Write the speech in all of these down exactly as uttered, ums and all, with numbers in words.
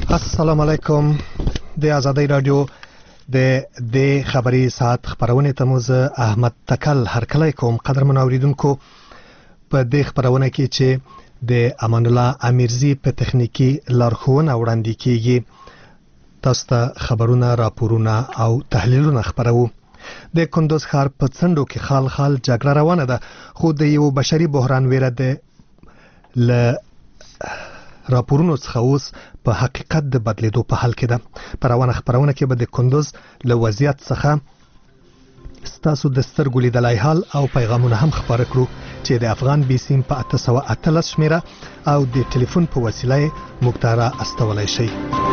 السلام علیکم. د آزادۍ رادیو د د خبري ساعت خبرونه ته موز احمد تکل هرکلی کوم. قدرمن اوریدونکو، په دې خبرونه کې چې د امان الله امیرزی په تخنیکی لارښوونه وړاندې کیږي، تاسو ته خبرونه، راپورونه او تحلیلونه خبرو. د کندوز ښار په څنډو کې خال خال جګړه روانه ده، خو د یو بشري بحران ویره ده ل راپورونو څخه اوس په حقیقت د بدلیدو په حال کې ده. په روانه خبرونه کې به د کندوز له وضعیت څخه ستاسو د سترګو لیدلای حال او پیغامونه هم خبره کړو چې د افغان بي سیم په اته سوه اتلس شمیره او د ټلیفون په وسیله موږ ته را استولای شئ.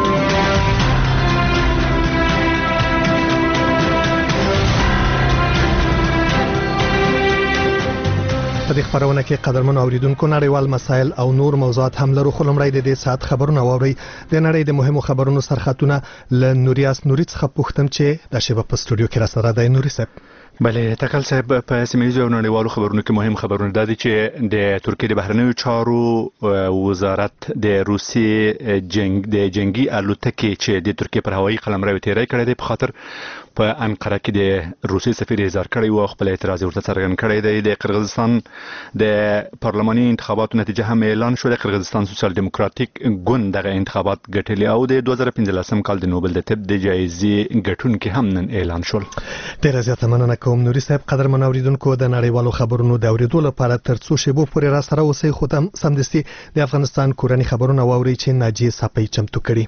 په دې خبرونه کې قدرمن اوریدونکو نړیوال مسایل او نور موضوعات هم لرو، خو لومړی د دې ساعت خبرونه واورئ. د نړۍ د مهمو خبرونو سرخطونه له نوریاس نوري څخه پوښتم چې د شیبه په سټوډیو کې را سره دی. نوري صاحب. بله تکل صاحب، په سیمه او نړیوالو خبرونو کې مهم خبرونه دا دي چې د ترکیه د بهرنیو چارو وزارت د روسي جنگ د جنگي الوتکې چې د ترکیه پر هوایي قلمرو تیری کړی دی په خاطر په انقره کې د روسي سفیر اظهار کړی او خپل اعتراض ورته څرګند کړی دی. د قرغیزستان د پارلماني انتخاباتو نتیجه هم اعلان شو. د قرغیزستان سوسیال دیموکراتیک ګوند دغه انتخابات ګټلي او د دوه زره پنځلسم کال د نوبل د طب د جایزې ګټونکي هم نن اعلان شول. ډیره زیاته مننه کوم نوري صاحب. قدرمن اوریدونکو، د نړیوالو خبرونو د اوریدو لپاره تر څو شیبو پورې را سره اوسئ، خو تم سمدستي د افغانستان کورنی خبرونه واورئ چې ناجیه صافی چمتو کړي.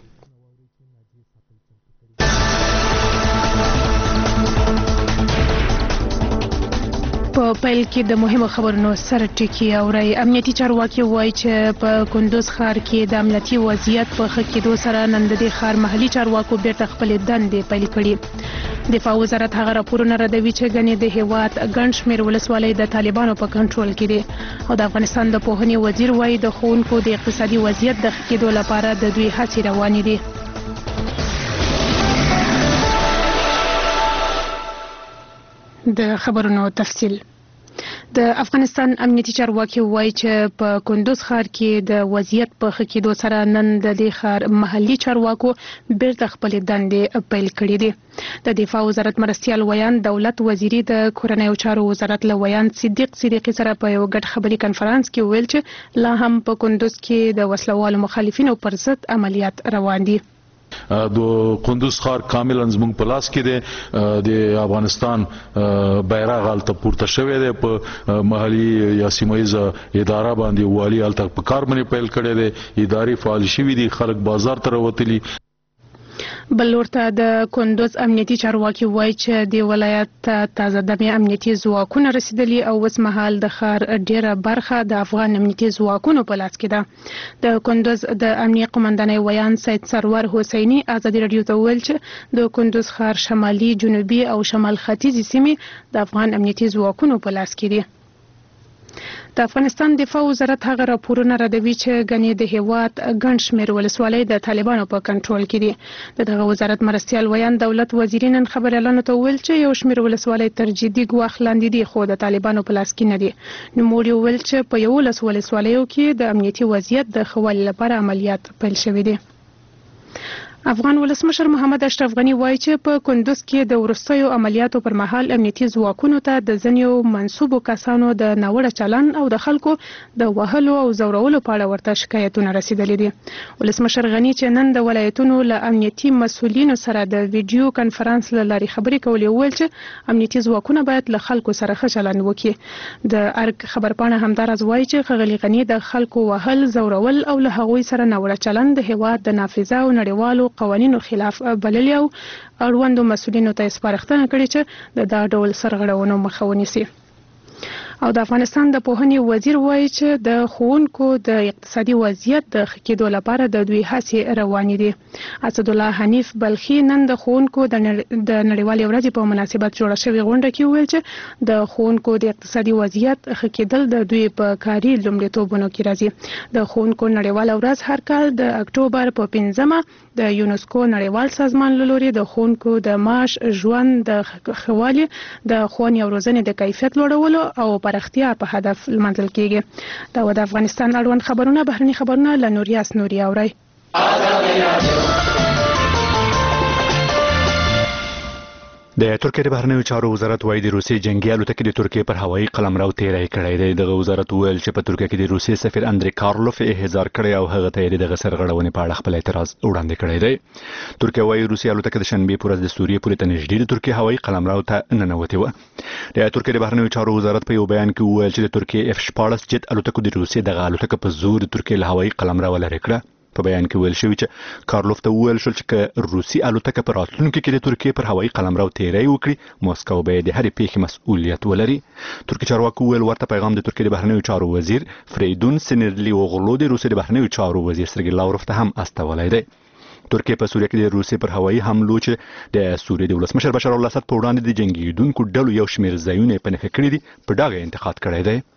په پیل کې د مهمو خبرونو سره ټکی اوري. امنیتي چارواکي وایي چې په کندوز ښار کې د امنیتي وضعیت په ښه کېدو سره نن د دې ښار محلي چارواکو بیرته خپلې دندې پیل کړي. دفاع وزارت هغه راپورونه ردوي چې ګڼې د هیواد ګڼ شمېر ولسوالۍ د طالبانو په کنټرول کې دي، او د افغانستان د پوهنې وزیر وایي د ښوونکو د اقتصادي وضعیت د ښه کېدو لپاره د دوی هڅې روانې دي. د خبرونو تفصیل. د افغانستان امنیتي چارواکي وایي چې په کندوز ښار کې د وضعیت په ښه کېدو سره نن د دې ښار محلي چارواکو بیرته خپلې دندې پیل کړې دي. د دفاع وزارت مرستیال ویان دولت وزیري د کورنیو چارو وزارت له ویان صدیق صدیقي سره په یو ګډ خبري کنفرانس کې ویل چې لا هم په کندوز کې د وسلوالو مخالفینو پر ضد عملیات روان دي. د کندوز ښار کاملا زموږ په لاس کې دی. د افغانستان بیرغ هلته پورته شوی دی، په محلي یا سیمه ییزه اداره باندې والي هلته په کار باندې پیل کړی دی، ادارې فعال شوي دي، خلک بازار ته راوتلي. بل ورته د کندوز امنیتي چارواکي وایي چې د ولایت تازه دمې امنیتي ځواکونه رسیدلي او اوس مهال د ښار ډیره برخه د افغان امنیتي ځواکونو په لاس کې ده. د کندوز د امنیه قومندانۍ ویان سید سرور حسیني ازادي رادیو ته وویل چې د کندوز ښار شمالي، جنوبي او شمال ختیځي سیمې د افغان امنیتي ځواکونو په لاس کې دي. د افغانستان دفاع وزارت هغه راپورونه ردوي چې ګڼې د هیواد ګڼ شمېر ولسوالۍ د طالبانو په کنټرول کې دي. د دغه وزارت مرستیال ویان دولت وزیري نن خبریالانو ته وویل چې یو شمېر ولسوالۍ تر جدي ګواښ لاندې دي، خو د طالبانو په لاس کې نه دي. نوموړي وویل چې په یولس ولسوالیو کې د امنیتي وضعیت د ښه والي لپاره عملیات پیل شوي دي. افغان ولسمشر محمد اشرف غنی وایي چې په کندوز کې د وروستیو عملیاتو پر مهال امنیتي ځواکونو ته د ځینو منسوبو کسانو د ناوړه چلن او د خلکو د وهلو او زورولو په اړه ورته شکایتونه رسیدلي دي. ولسمشر غنی چې نن د ولایتونو له امنیتي مسؤلینو سره د ویډیو کنفرانس له لارې خبرې کولې وویل چې امنیتي ځواکونه باید له خلکو سره ښه چلند وکړي. د ارګ خبرپاڼه همداراز وایي چې ښاغلي غني د خلکو وهل، زورول او له هغوی سره ناوړه چلند د هیواد د نافذه او نړیوالو قوانینو خلاف بللي او اړوندو مسؤلینو ته سپارښتنه کړې چې د دا ډول سرغړونو مخه ونیسي. او د افغانستان د پوهنې وزیر وایي چې د ښوونکو د اقتصادي وضعیت د ښه کېدو لپاره د دوی هڅې روانې دي. اسدالله حنیف بلخي نن د ښوونکو د نړیوالې ورځې په مناسبت جوړه شوې غونډه کې وویل چې د ښوونکو د اقتصادي وضعیت ښه کېدل د دوی په کاري لومړیتوبونو کې راځي. د ښوونکو نړیواله ورځ هر کال د اکتوبر په پنځمه د یونسکو نړیوال سازمان له لوري د ښوونکو د معاش، ژوند د ښه والي، د ښوونې او روزنې د کیفیت لوړولو او پراختیا په هدف لمانځل کېږي. دا و د افغانستان اړوند خبرونه. بهرني خبرونه له نوریاس نوري اورئ. د ترکیې د بهرنیو چارو وزارت وايي د روسي جنگي الوتکې د ترکیې پر هوایي قلمرو تیری کړی دی. دغه وزارت ویل چې په ترکیه کې د روسي سفیر اندري کارلوف احضار کړی او هغه ته یې دغه سرغړونې په اړه خپل اعتراض وړاندې کړی دی. ترکیه وايي روسي الوتکه د شنبې پر ورځ د سوریې پورې ته نږدې د ترکیې هوایي قلمرو ته ننوتې وه. د ترکیې د بهرنیو چارو وزارت په یو بیان کې وویل چې د ترکیې اف شپاړس جت الوتکو د روسي دغه الوتکه په زور د ترکیې له هوایي قلمرو لرې کړه. په بیان کې ویل شوی چې کارلوف ته ویل شول چې روسي الوتکه په راتلونکي کې د ترکیې پر هوایي قلمرو تیری وکړي موسکو به د هرې پیښې مسؤلیت ولري. ترکیې چارواکو ویل ورته پیغام د ترکیې د بهرنیو چارو وزیر فریدون سینرلی اوغلو د روسیې د بهرنیو چارو وزیر سرګی لاوروف ته هم استولی دی. ترکیې په سوریه کې د روسیې پر هوایي حملو چې د سوریې د ولسمشر بشار الاسد په وړاندې د جنګیدونکو ډلو یو شمېر ځایونه په نښه کړي دي په ډاګه انتقاد کړی دی.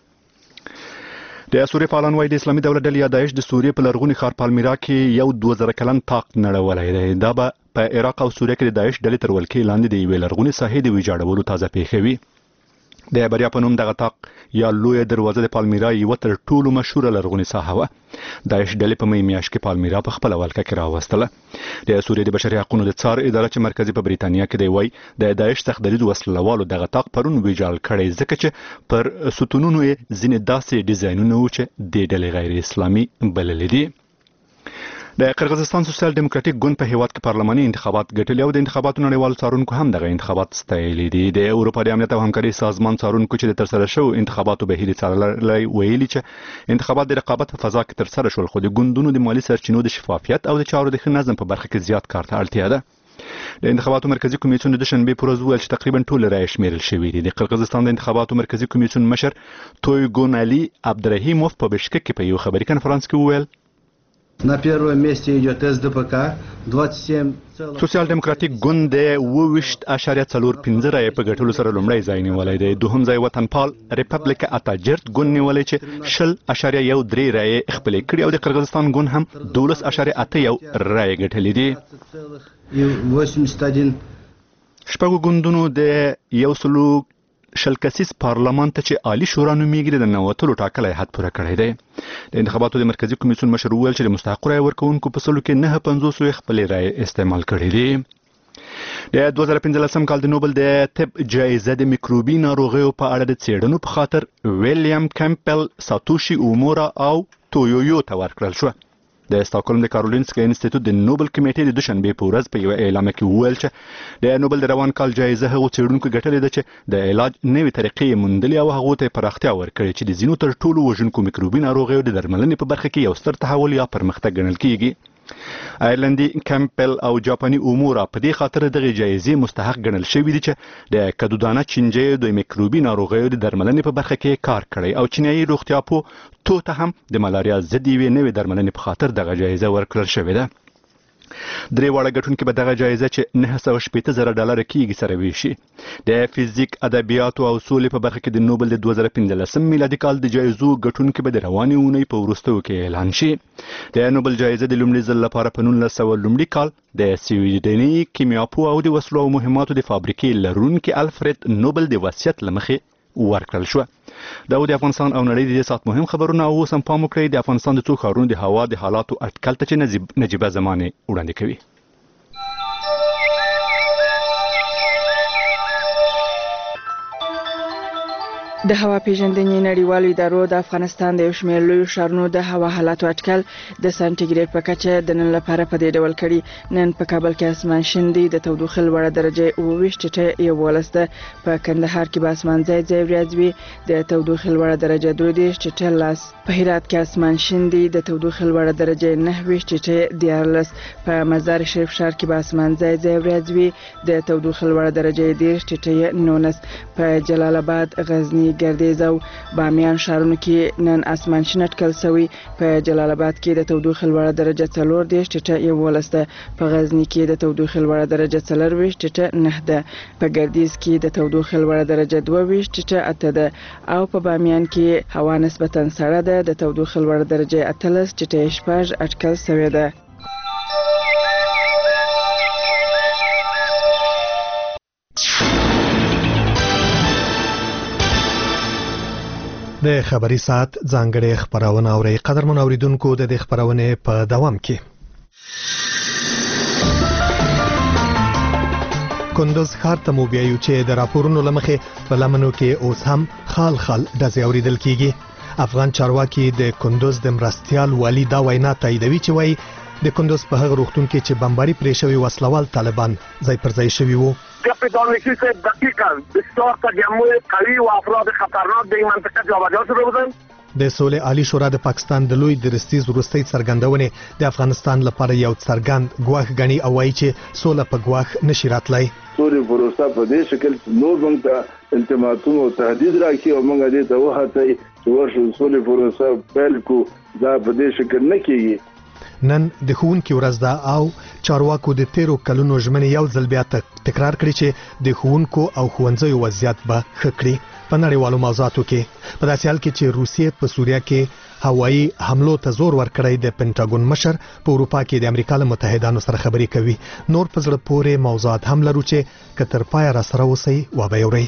د سوریې فعالان وايي د اسلامي دولت ډلې یا داعش د سوریې په لرغوني ښار پالمیرا کې یو دوه زره کلن طاق نړولی دی. دا به په عراق او سوریه کې د داعش ډلې تر ولکې لاندې د یوې لرغونې ساحې د ویجاړولو تازه پیښه وي. د بریا په نوم دغه طاق یا لویه دروازه د پالمیرا یوه تر ټولو مشهوره لرغونې ساحه وه. داعش ډلې په مې میاشت کې پالمیرا په خپله ولکه کې راوستله. د سوریې د بشري حقونو د څار اداره چې مرکزي په بریتانیا کې دی وايي د داعش سخت دریځ وسلوالو دغه طاق پرون ویجاړ کړی ځکه چې پر ستونونو یې ځینې داسې ډیزاینونه وو چې د ډلې غیر اسلامي بللي دي. د قرغیزستان سوسیال دیموکراتیک ګوند په هیواد کې پارلماني انتخابات ګټلي او د انتخاباتو نړیوال څارونکو هم دغه انتخابات ستایلي دي. د اروپا د امنیت او همکاري سازمان څارونکو چې د ترسره شوو انتخاباتو بهیر څارلای ویلي چې انتخابات د رقابت په فضا کې ترسره شول خو د ګوندونو د مالي سرچینو د شفافیت او د چارو د ښه نظم په برخه کې زیات کار ته اړتیا ده. د انتخاباتو مرکزی کمیسیون د شنبې پر ورځ ویل چې تقریبا ټول رایې شمیرل شوې دي. د قرغیزستان د انتخاباتو مرکزی کمیسیون مشر تویګون علي عبدالرحیموف په بشکک کې په یو خبري کنفرانس کې وویل На первом месте идет эс дэ пэ ка двадцать семь. سوسیال دیموکراتیک ګوند د اووه اشاریه څلور پنځه رایې په ګټلو سره لومړی ځای نیولی دی. دوهم ځای وطنپال ریپبلیک اتاجرت ګوند نیولی چې شل اشاریه یو درې رایې خپلې کړي او د قرغیزستان ګوند هم دولس اشاریه اته یو رایې ګټلې دي. شپږو ګوندونو د یو سلو شل کسیز پارلمان ته چې عالی شورا نومیږي د ننوتلو ټاکلی حد پوره کړی دی. د انتخاباتو د مرکزی کمیسیون مشر وویل چې د مستحقو رایې ورکوونکو په سلو کې نهه پنځوس یې خپلې رایې استعمال کړي دي. د دوه زره پنځلسم کال د نوبل د طب جایزه د میکروبي ناروغیو په اړه د څېړنو په خاطر ویلیام کمپل ساتوشي اومورا او تویویو ته ورکړل شوه. د ستاکهولم د کارولینسکا انسټیټیوټ د نوبل کمیټې د دوشنبې په ورځ په یو اعلامیه کې وویل چې د نوبل د روان کال جایزه هغو څېړونکو ګټلې ده چې د علاج نوې طریقې یې موندلې او هغو ته یې پراختیا ورکړې چې د ځینو تر ټولو وژونکو میکروبي ناروغیو د درملنې په برخه کې یو ستر تحول یا پرمختګ ګڼل کیږي. آیرلندي کمپل او جاپاني اومورا په دې خاطر دغه جایزې مستحق ګڼل شوي دي چې د کدودانه چینجیو د میکروبي ناروغیو د درملنې په برخه کې کار کړی او چینایي روغتیا پوه تو ته هم د ملاریا ضد یوې نوې درملنې په خاطر دغه جایزه ورکړل شوې ده. درې واړه ګټونکي به دغه جایزه چې نهه سوه شپېته زره ډالره کیږي سره ویشي. د فزیک، ادبیاتو او سولې په برخه کې د نوبل د دوه زره پنځلسم میلادي کال د جایزو ګټونکي به د روانې اونۍ په وروستیو کې اعلان شي. د نوبل جایزه د لومړي ځل لپاره په نولس سوه لومړي کال د سویډني کیمیاپوه او د وسلو او مهماتو د فابریکې لرونکي الفرید نوبل د وصیت له مخې ورکړل شوه. دا د افغانستان او نړۍ د دې ساعت مهم خبرونه او اوس هم پام وکړئ د افغانستان د څو ښارونو د هوا د حالاتو اټکل ته چې نجیبه زمانې وړاندې کوي. د هوا پیژندنې نړیوالو ادارو د افغانستان د یو شمېر لویو ښارونو د هوا حالاتو اټکل د سانټیګریډ په کچه د نن لپاره په دې ډول کړي. نن په کابل کې اسمان شین دی، د تودوخې لوړه درجه اووه ویشت ټیټه یوولس ده. په کندهار کې به اسمان ځای ځای وریځ وي، د تودوخې لوړه درجه دوه دېرش ټیټه لس. په هرات کې اسمان شین دی، د تودوخې لوړه درجه نهه ویشت ټیټه دیارلس. په مزار شریف ښار کې به اسمان ځای ځای وریځ وي، د تودوخې لوړه درجه دېرش ټیټه نولس. په جلال آباد، غزني، ګردیز او بامیان ښارونو کې نن اسمان شین اټکل شوی. په جلال آباد کې د تودوخې لوړه درجه څلور دېرش ټیټه یوولس ده. په غزني کې د تودوخې لوړه درجه څلرویشت ټیټه نهه ده. په ګردیز کې د تودوخې لوړه درجه دوه ویشت ټیټه اته ده او په بامیان کې هوا نسبتا سړه ده، د تودوخې لوړه درجه اتلس ټیټه شپږ اټکل شوې ده. د خبري ساعت ځانګړې خبرونه اوري. قدرمن اوریدونکو د دې خبرونه په دوام کې کندوز ښار ته مو بیایو چې د راپورونو له مخې په لمنو کې اوس هم خال خال ډزې اورېدل کیږي. افغان چارواکي د کندوز د مرستیال والي دا وینا تاییدوي چې وایي د کندوز په هغه روغتون کې چې بمباري پرې شوی وسلوال طالبان ځای پر ځای شوي وو. دانشی که دقیقا بسیار تجمع قوی و افراد خطرناک به این منطقه جابجا شده بودند. د سولې عالی شورا د پاکستان د لوی درستیز وروستۍ څرګندونې د افغانستان لپاره یو څرګند ګواښ ګڼي او وایي چې سوله په ګواښ نشي راتلی. سولې پروسه په دې شکل نور موږ ته التماسونه او تهدید راکړي او موږ دې ته وهڅوي چې ورشو سولې پروسه پیل کړو. دا په دې شکل نه کېږي. نن د ښوونکي ورځ ده او چارواکو د تیرو کلونو ژمنې یو ځل بیا تکرار کړي چې د ښوونکو او ښوونځیو وضعیت به ښه کړي په نړیوالو موضوعاتو کې. په داسې حال کې چې روسیې په سوریه کې هوایي حملو ته زور ورکړی د پینټاګون مشر په اروپا کې د امریکا له متحدانو سره خبرې کوي. نور په زړه پورې موضوعات هم لرو چې که تر پایه را سره اوسئ وبه یې اورئ.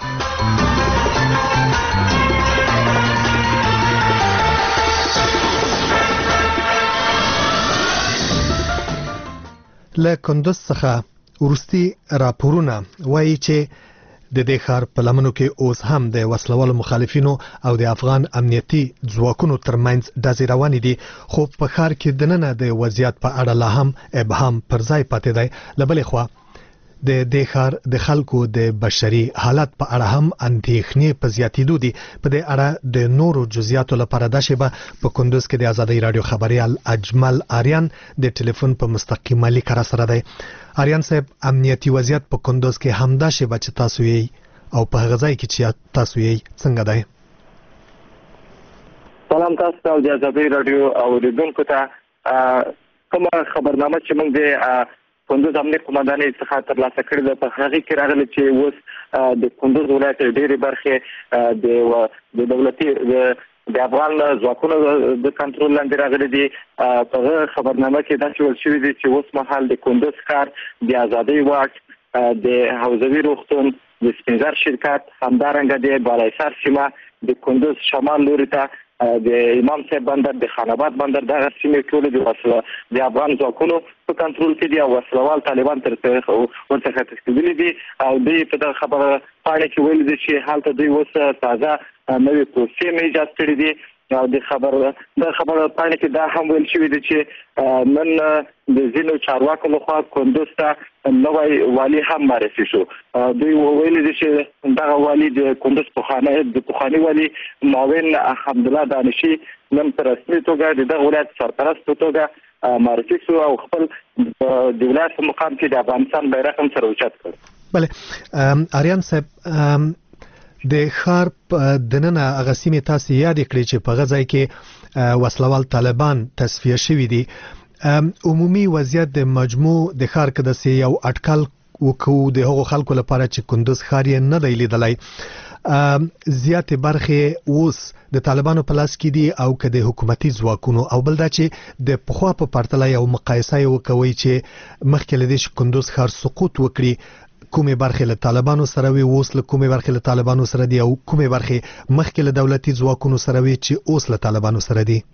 له کندوز څخه وروستي راپورونه وایي چې د دې ښار په لمنو کې اوس هم د وسلوالو مخالفینو او د افغان امنیتي ځواکونو ترمنځ ډزې روانې دي، خو په ښار کې دننه د وضعیت په اړه لا هم ابهام پر ځای پاتې دی. له بلې خوا د دې ښار د خلکو د بشري حالت په اړه هم اندېښنې په زیاتېدو دي. په دې اړه د نورو جزئیاتو لپاره دا شیبه په کندوز کې د آزادۍ راډیو خبریال اجمل آریان د ټلیفون په مستقیمه لیک را سره دی. آریان صاحب، امنیتي وضعیت په کندوز کې همدا شیبه چې تاسو یې او په هغه ځای کې چې تاسو یې څنګه دی؟ سلام تاسو ته او د آزادۍ راډیو اوریدونکو ته. کومه خبرنامه چې موږ د کندوز امنیه قومندانۍ څخه ترلاسه کړې ده په هغې کې راغلی چې اوس د کندوز ولایت ډېرې برخې د دولتي د افغان ځواکونو د کنټرول لاندې راغلي دي. په هغه خبرنامه کې داسې ویل شوي دي چې اوس مهال د کندوز ښار د آزادۍ واټ د حوزوي روغتون د سپینزر شرکت همدارنګه د بالایسار سیمه د کندوز شمال لوري ته د امام صاحب بندر د خاناباد بندر دغه سیمې ټولې د وسله د افغان ځواکونو په کنټرول کې دي او وسلوال طالبان تر ورڅخه تښتېدلي دي او دوی په دغه خبره پاڼې کې ویلي دي چې هلته دوی اوس تازه نوې پروسې ایجاد کړي دي. او د خبر د خبر پاڼې کې دا هم ویل شوي دي چې نن د ځینو چارواکو لخوا کندوز ته نوی والي هم معرفي شو. دوی ویلي دي چې دغه والي د کندوز پخوانی د پخواني والي معاون حمدالله دانشي نن په رسمي توګه د دغه ولایت سرپرست په توګه معرفي شو او خپل د ولایت په مقام کې د افغانستان بیرغ هم سره اوچت کړ. بله آریان صاحب، د ښار دننه هغه سیمې تاسې یادې کړې چې په هغه ځای کې وسلوال طالبان تصفیه شوي دي. عمومي وضعیت د مجموع د ښار کې داسې یو اټکل وکړو د هغو خلکو لپاره چې کندوز ښار یې نه دی لیدلی، زیاتې برخې اوس د طالبانو په لاس کې دي او که د حکومتي ځواکونو، او بل دا چې د پخوا په پرتله یو مقایسه یې وکوئ چې مخکې له دې چې کندوز ښار سقوط وکړي کومې برخې له طالبانو سره وي، اوس له کومې برخې له طالبانو سره دي، او کومې برخې مخکې له دولتي ځواکونو سره وي چې اوس له طالبانو سره دي؟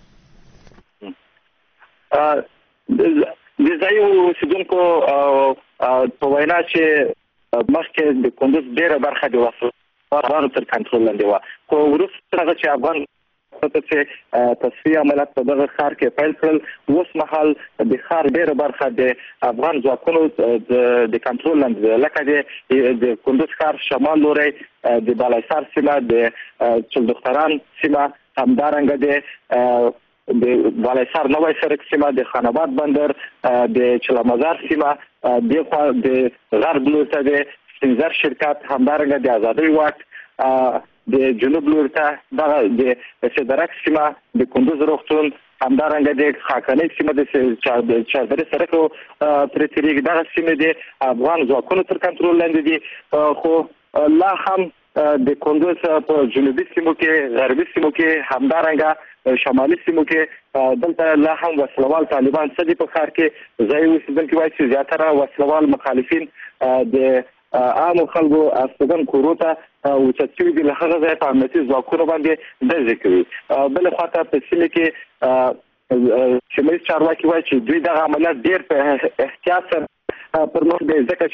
د ځایي اوسېدونکو په وینا چې مخکې د کندوز ډېره برخه د وسلوالو تر کنټرول لاندې وه، خو وروسته هغه چې افغان چې تصفیه عملیات په دغه ښار کې پیل کړل، اوس مهال د ښار ډېره برخه د افغان ځواکونو د کنټرول لاندې ده، لکه د کندوز ښار شمال لوری، د بالایسار سیمه، د چلدختران سیمه، همدارنګه د بالایسار نوی سرک سیمه، د خاناباد بندر، د چلمزار سیمه، دغه د غرب لور ته د سپینزر شرکت، همدارنګه د آزادۍ واټ، د جنوب لور ته دغه د سدرک سیمه، د کندوز روغتون، همدارنګه د خاکنۍ سیمه د چادرې سرک پرې تېرېږي. دغه سیمې د افغان ځواکونو تر کنټرول لاندې دي، خو لا هم د کندوز په جنوبي سیمو کې، غربي سیمو کې، همدارنګه شمالي سیمو کې دلته لا هم وسلوال طالبان څه دي په ښار کې. ځایي اوسېدونکي وایي چې زیاتره وسلوال مخالفین د عامو خلکو استوګن کورو ته اوچت شوي دي، له هغه ځایه په امنیتي ځواکونو باندې ډزې کوي. بلې خواته په سیمې کې سیمه ییز چارواکي وایي چې دوی دغه عملیات ډېر په احتیاط سره پر مخ دی، ځکه چې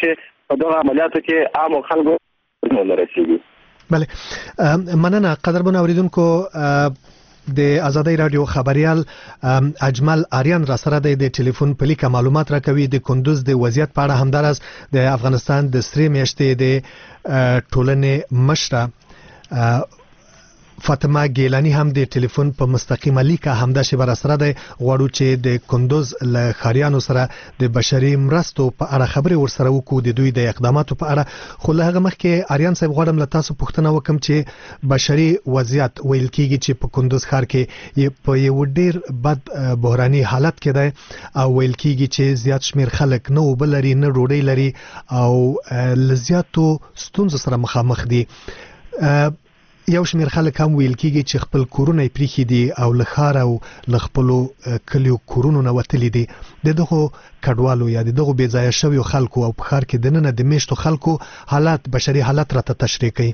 په دغه عملیاتو کې عام خلکو نه رسیږي. بله مننه قدرمن اوریدونکو. د آزادۍ رادیو خبريال اجمل آریان را سره د ټلیفون په لیکه معلومات راکوي د کندوز د وضعیت په اړه. همدارس د افغانستان د سری میاشتې د ټولنې مشره فاطمه ګیلانی هم د ټلیفون په مستقیمه لیکه همدا شی بر سره د غواړو چې د کندوز له خاریانو سره د بشري مرستو په اړه خبري ورسره وکړو د دوی د اقداماتو په اړه. خو له هغه مخکې آریان صاحب غواړم له تاسو پوښتنه وکم چې بشري وضعیت ویل کیږي چې په کندوز ښار کې په یو ډیر بد بحراني حالت کې ده او ویل کیږي چې زیات شمیر خلک نه وبلري نه ډوډۍ لري او لزیاتو ستونزو سره مخامخ دي. یو شمیر خلک هم ویل کیږي چې خپل کورونه پریخي دي او لخر او لخپلو کلیو کورونو نه وتلي دي. دغه کډوالو یا دغه بې ځای شویو خلکو او په ښار کې د نن د میشتو خلکو حالات بشري حالات راته تشریح کوي.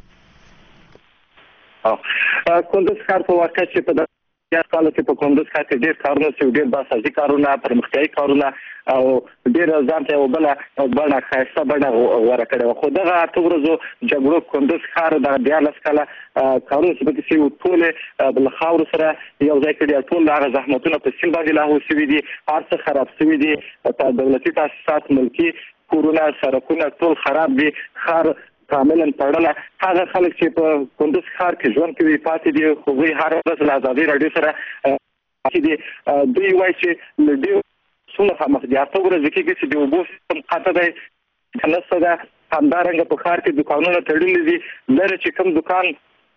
او کندوز ښار په واقع چې په یا کال کې په کندوز ښار کې ډېر کارونه شوي، ډېر باسازي کارونه، پرمختیایي کارونه او ډېر ځان ته یو بل بڼه ښایسته بڼه غوره کړې وه. خو دغه اته ورځو جګړو کندوز ښار د دیارلس کاله کارونه چې پکې شوي ټولې له خاورو سره یو ځای کړي، ټول هغه زحمتونه په سیند باندې لاهو شوي دي، هر څه خراب شوي دي، دولتي تاسیسات، ملکي کورونه، سړکونه ټول خراب دي، ښار کاملا تړله. هغه خلک چې په کندوز ښار کې ژوند کوي پاتې دي، هغوی هر ورځ له ازادۍ راډیو سره پاتې دي. دوی وایي چې له ډېرو څومره مخامخ دي. اته ورځې کېږي چې د اوبو سیستم قطع دی، نسته ده. همدارنګه په ښار کې دوکانونه تړلي دي. لرې چې کوم دوکان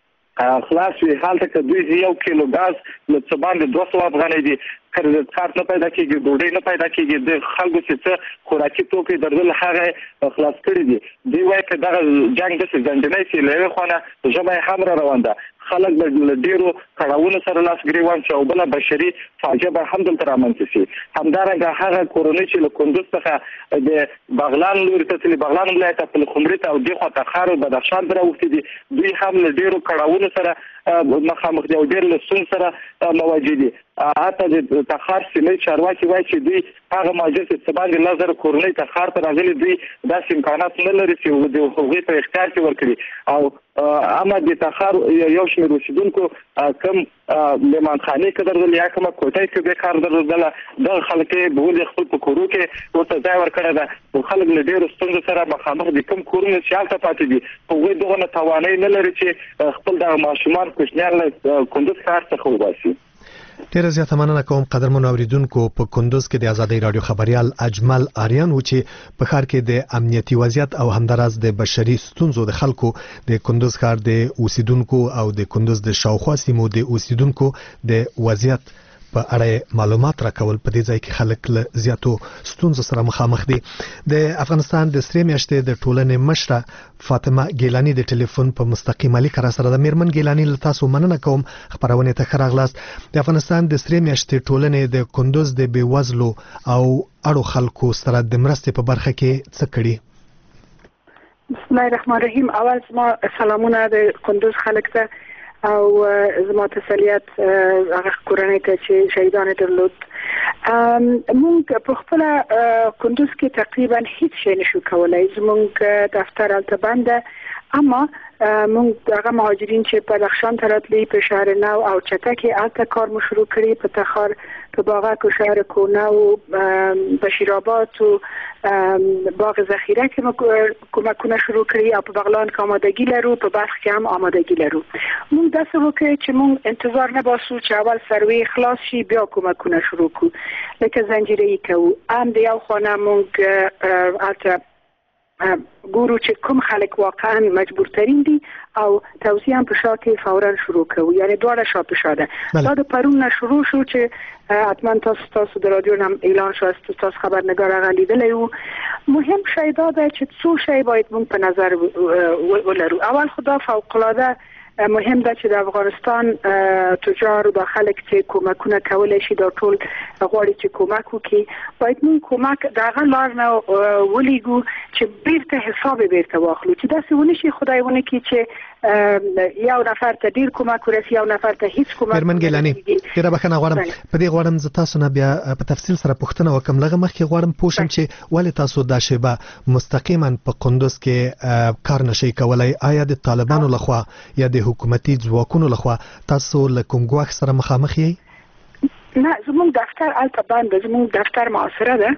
خلاص وي هلته که دوی یو کیلو ګاز له څه باندې دوه سوه افغانۍ دي. کریډټ کارت نه پیدا کېږي، ډوډۍ نه پیدا کېږي. د خلکو چې څه خوراکي توکي درلودل هغه خلاص کړي دي. دوی وایي که دغه جنګ داسې ځنډنی شي له یوې خوا نه ژبه یې هم را روان ده. خلک به له ډېرو کړاوونو سره لاس ګرېوان شي او بله بشري فاجعه به هم دلته رامنځته شي. همدارنګه هغه کورنۍ چې له کندوز څخه د بغلان لوري ته تللي، بغلان ولایت ته پلخمري ته او دې خوا تخار او بدخشان ته راوښتي دي، دوی هم له ډېرو کړاوونو سره مخامخ دي او ډېر له ستونزو سره مواجه دي. حتی د تخار سیمې چارواکي وایي چې دوی هغه مهاجر چې څه باندې لس زره کورنۍ تخار ته راغلي، دوی داسې امکانات نه لري چې د هغوی په اختیار کې ورکړي. او اما د تخار یو شمېر اوسېدونکو کم مهمانخانې کې درلودل یا کومه کوټه کې بېکار درلودله، دغه خلک یې بولې خپل په کورو کې ورته ځای ورکړی ده. خو خلک له ډېرو ستونزو سره مخامخ دي. کوم کورونه چې هلته پاتې دي هغوی دغه توانایي نه لري چې خپل دغه ماشومان کوچنیان له کندوز ښار څخه وباسي. ډیره زیاته مننه کوم قدرمن اوریدونکو. په کندوز کې د آزادۍ رادیو خبريال اجمل آریان و چې په ښار کې د امنیتي وضعیت او همداراز د بشري ستونزو د خلکو د کندوز ښار د اوسیدونکو او د کندوز د شاوخوا سیمو د اوسیدونکو د وضعیت په اړه معلومات راکول. په دې ځای کې خلک له زیاتو ستونزو سره مخامخ دي. د افغانستان د سری میاشتې د ټولنې مشره فاطمه ګیلانی د ټلیفون په مستقیمه لیکه را سره د میرمن ګیلانی له تاسو مننه کوم خبرونه ته راغلاست. د افغانستان د سری میاشتې ټولنې د کندوز د بیوزلو او اړو خلکو سره د مرستې په برخه کې څه کړي؟ بسم الله الرحمن الرحیم. اول ما سلامونه د کندوز خلک ته او زما تسلیت هغه کورنۍ ته چې شهیدان درلود. مونږ په خپل کندوز کې تقریبا هیڅ شی نشو کولای. زمونږ دفتر البته بنده، اما مونږ هغه مهاجرین چې په بدخشان ته راتلي، په شهر نو او چتک البته کار مو شروع کړی، په تخار، په باغک و شهر کونه و بشیرآباد و باغ ذخیره کې کمکونه شروع کړی، او په بغلان کې آمادگی لرو، په بلخ کې هم آمادگی لرو. مونږ داسې وکړو چې مونږ انتظار نه باسو چې اول سروې خلاص شي بیا کمکونه شروع کو، لکه زنجیره‌ای کوو. هم د یو خانه مونږ البته ګورو چې کوم خلک واقعا مجبور ترین دي او توصیه هم په شا کې فورا شروع کوو، یعنی دواړه شا په شا ده. دا د پرون نه شروع شو چې حتما تاسو تاسو د رادیو هم اعلان شو، تاسو خبرنگار هغه لیدلی وو. مهم شی دا ده چې څو شی باید مونږ په نظر ولرو. اول خدا فوق العاده مهم ده چې د افغانستان تجار د خلک چې کومکونه کولای شي دا ټول غواړي چې کومک وکړي باید موږ کومک دغه لار نه ولېږو چې بیرته حساب بیرته واخلو چې داسې ونه شي خدای ونه کړي چې یو نفر ته ډیر کومک ورسي یو نفر ته هیڅ کومک میرمن ګیلانی ډیره بخښنه غواړم په دې غواړم زه تاسو نه بیا په تفصیل سره پوښتنه وکم لږه مخکې غواړم پوه شم چې ولې تاسو دا شیبه مستقیما په قندوز کې کار نشئ کولای آیا د طالبانو لخوا یا د حکومتي ځواکونو لخوا تاسو له کوم ګواښ سره مخامخ یې نه زموږ دفتر البته بند زموږ دفتر محاصره ده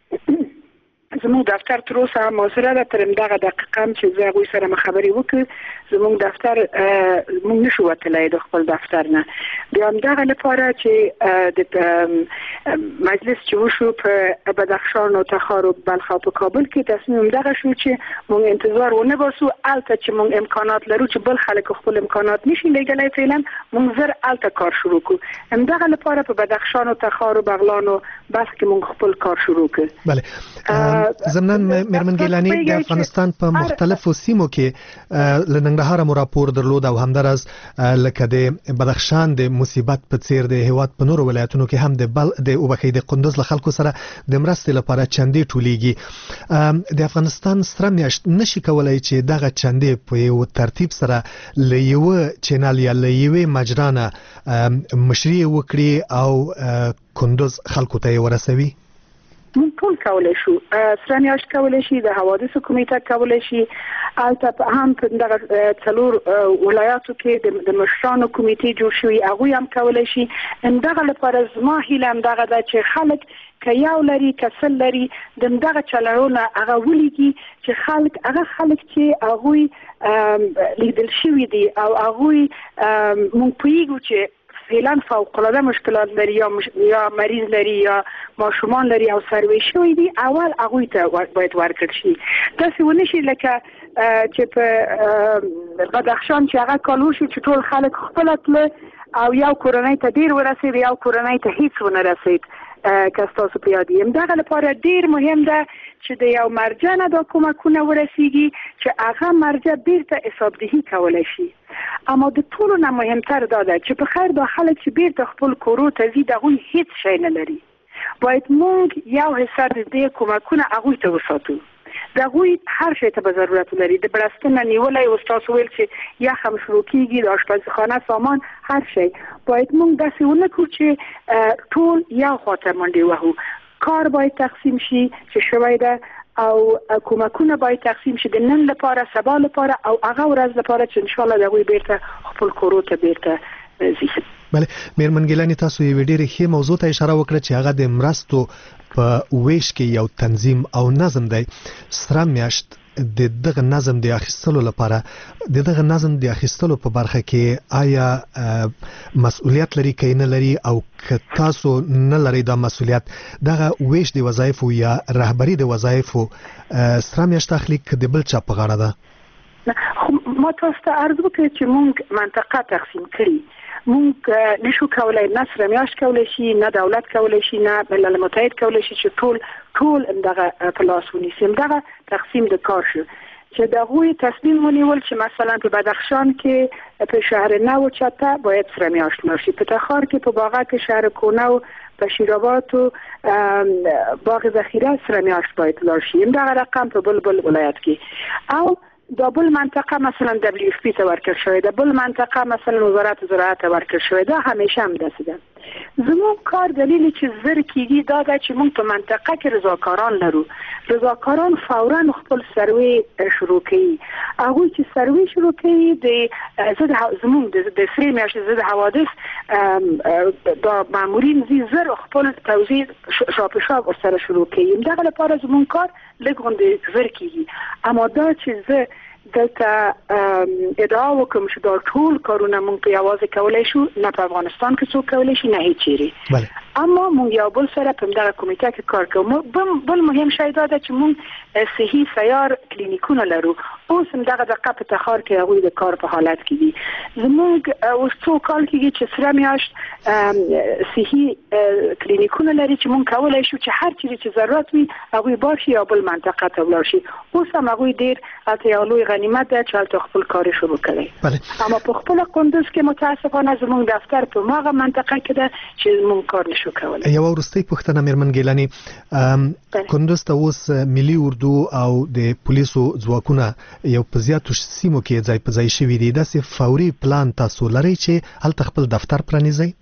زموږ دفتر تر اوسه محاصره ده تر همدغه دقیقه هم چې زه هغوی سره خبرې وکړم زموږ دفتر موږ نشو وتلی د خپل دفتر نه بیا همدغه لپاره چې د مجلس چې وشو په بدخشان او تخار او بلخ او په کابل کې تصمیم همدغه شو چې موږ انتظار ونه باسو البته چې موږ امکانات لرو چې بل خلک خپل امکانات نشي لګلی فعلا موږ زر البته کار شروع کړو همدغه لپاره په بدخشان او تخار او بغلان او بلخ کې موږ خپل کار شروع کړ بله ضمناً میرمن ګیلانی د افغانستان په مختلفو سیمو کې له ننګرهار مو راپور درلود او همدارس لکه د بدخشان د مصیبت په څیر د هیواد په نورو ولایتونو کې هم د بل د وبخې د قندوز له خلکو سره د مرستې لپاره چندې ټولیږي د افغانستان سره میاشت نشي کولای چې دغه چندې په یو ترتیب سره له یو چینل یا له یوې مجرانه مشري وکړي او قندوز خلکو ته ورسوي مونږ ټول کولای شو سره میاشت کولای شي د حوادثو کمیټه کولای شي البته هم په دغه څلور ولایاتو کې د مشرانو کمیټې جوړ شوی هغه هم کولای شي همدغه لپاره زما هیله همدغه ده چې خلک که یو لري کسل لري دغه چلونه هغه ولېږي چې خلک هغه خلک چې هغه لیدل شوي دي او هغه مونږ پوهیږو چې فعلا فوق العاده مشکلات لري یا مش... یا مریض لري یا ماشومان لري او سروي شوی دي اول هغه ته باید ورکړ شي تاسو ونه شي لکه چې په بدخشان چې هغه کالو شو چې ټول خلک خپل تل او یو کورنۍ ته ډیر ورسید یو کورنۍ ته هیڅ ونه رسید که تاسو په یاد یې دغه لپاره ډیر مهم ده چې د یو مرجع نه د کومکونه ورسیږي چې هغه مرجع بیرته حسابدهي کولای شي اما د ټولو نه مهمتر دا ده چې په خیر دا خلک چې بیرته خپل کورو ته ځي دغوی هیڅ شی نه لري باید موږ یو حصه د دې کومکونه هغوی ته وساتو دغوی هر شی ته به ضرورت لري د بړستنه نیولای او تاسو ویل چې یا هم شروع کیږي د آشپزخانه سامان هر شی باید موږ داسې ونه کړو چې ټول یو خواته منډې وهو کار باید تقسیم شي چې شوی ده او کومکونه باید تقسیم شي د نن لپاره سبا لپاره او هغه ورځ لپاره چې ان شاء الله دغوی بیرته خپل کورو ته بیرته ځي بله میرمن ګیلانی تاسو یو ډېر ښه موضوع ته اشاره وکړه چې هغه د مرستو په ویش کې یو تنظیم او نظم دی سره میاشت د دغه نظم د اخیستلو لپاره د دغه نظم د اخیستلو په برخه کې آیا مسؤلیت لري که نه لري او که تاسو نه لري دا مسؤلیت دغه ویش د وظایفو یا رهبری د وظایفو سره میاشت تخلیق د بل چا په غاړه ده ما تاسو ته عرض وکړم چې موږ منطقه تقسیم کړي موږ نشو کولای نه سره میاشت کولای شي نه دولت کولای شي نه ملل متحد کولای شي چې ټول ټول دغه په لاس ونیسي دغه تقسیم د کار شو چې دغه تصمیم ونیول چې مثلا په بدخشان کې په شهر نو چته باید سره میاشت نشي په تخار کې په باغ کې شهر کونو په شیراباد او باغ ذخیره سره میاشت باید لاشي دغه رقم په بل بل ولایت کې او د بل منطقه مثلا دبلیو اف پی ته ورکړل شوی د بل منطقه مثلا وزارت زراعت ته ورکړل شوی دا همیشه هم داسې ده زموږ کار دلیل چې زر کیږي دا ده چې موږ په منطقه کې رضاکاران لرو رضاکاران فورا خپل سروي شروع کوي هغه چې سروي شروع کوي د زد زموږ د سری میاشتې زد حوادث د مامورین زی زر خپل توزیع شاپ شاپ سره شروع کوي دغه لپاره زموږ کار لګوند زر کیږي اما دا چې زه دلته ادعا وکم چې دا ټول کارونه مونږ په یوازې کولای شو نه په افغانستان کې څوک کولای شي نه هیڅ چیرې اما مونږ یو بل سره په دغه کمیټه کې کار کوو. بل مهم شی دا ده چې مونږ صحي سیار کلینیکونه لرو. اوس هم دغه دقه په تخار کې هغوی د کار په حالت کې دي. زموږ اوس څو کال کېږي چې سره میاشت صحي کلینیکونه لري چې مونږ کولی شو چې هر چیرې چې ضرورت وي هغوی بار شي یا بل منطقه ته ولاړ شي. اوس هم هغوی ډېر هلته یو لوی غنیمت ده چې هلته خپل کار شروع کړی. اما په خپله کندوز کې متاسفانه زموږ دفتر په هماغه منطقه کې ده چې مونږ کار نشو کولی. یوه وروستۍ پوښتنه مېرمن ګیلاني، کندوز ته اوس ملي اردو او د پولیسو ځواکونه یو په زیاتو سیمو کې ځای په ځای شوي دي. داسې فوري پلان تاسو لرئ چې هلته خپل دفتر پرانیزئ؟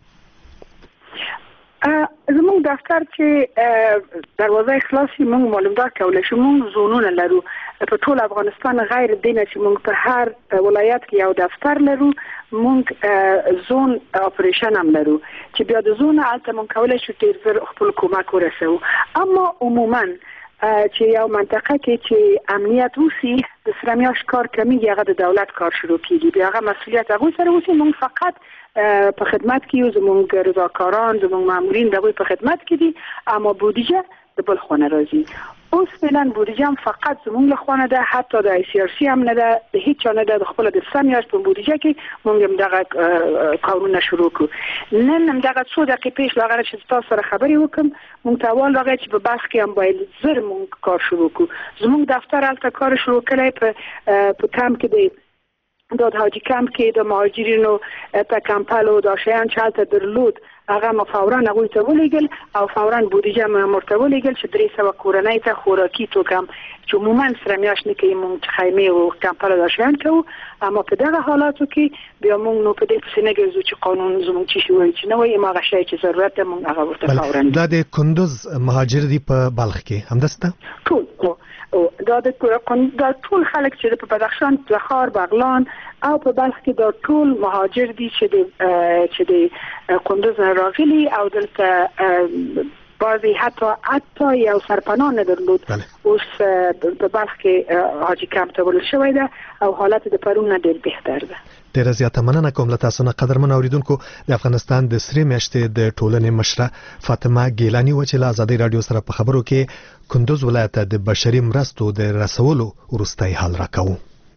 زموږ دفتر چې دروازه خلاصي مونږ معلومات کولی شو. مونږ زونونه لرو په ټول افغانستان غیر دینه چې مونږ په هر ولایت کې یو دفتر لرو. مونږ زون اپریشن هم لرو چې بیا د زون هلته مونږ کولی شو ډېر زر خپل کمک ورسوو. اما عموما چې یو منطقه کې چې امنیت وسی د سره میاشت کار کمیږي هغه د دولت کار شروع کیږي. بیا هغه مسئولیت هغوی سره وسی. مونږ فقط په خدمت کې یو، زمونږ رضاکاران زمونږ مامورین د هغوی په خدمت کې دي. اما بودیجه د بل خونه راځي. اوس فعلا بودیجه هم فقط زمونږ له خوا نه ده، حتی د آی سی آر سی هم نه ده، د هیچ چا نه ده. د خپله د سه میاشت په بودیجه کې مونږ هم دغه کارونه شروع کړو. نن هم دغه څو دقیقې پیش لاغره چې تاسو سره خبرې وکړم مونږ ته اول راغی چې په بلخ کې هم باید زر مونږ کار شروع کړو. زمونږ دفتر هلته کار شروع کړی په په کمپ کې دی دا د حاجي کمپ کې د مهاجرینو په کمپلو دا شیان چې هلته درلود هغه ما فورا هغوی ته ولیږل او فورا بودیجه مې ورته ولیږل چې درې سوه کورنۍ ته خوراکي توکم چې عموما سره میاشت نه کوي مونږ خیمې او کمپله دا شیان کوو. اما په دغه حالاتو کې بیا مونږ نو په دې پسې نه ګرځو چې قانون زموږ څه شي وایي چې نه وایي هماغه شی چې ضرورت ده مونږ هغه ورته فورا. دا د کندوز مهاجر دي په بلخ کې همداسته؟ ټول او دا د دا ټول خلک چې په بدخشان، تخار، بغلان او په بلخ کې دا ټول مهاجر دي چې د چې د کندوز نه راغلي او دلته بعضی حتی حتی یو سرپناه نه درلود. اوس په بلخ کې حاجي کمپ ته وړل شوی ده او حالت د پرون نه ډېر بهتر ده. ډېره زیاته مننه کوم له تاسو نه قدرمن اوریدونکو. د افغانستان د سرې میاشتې د ټولنې مشره فاطمه ګیلاني و چې له ازادۍ راډیو سره په خبرو کې کندوز ولایت ته د بشري مرستو د رسولو وروستی حال راکوو.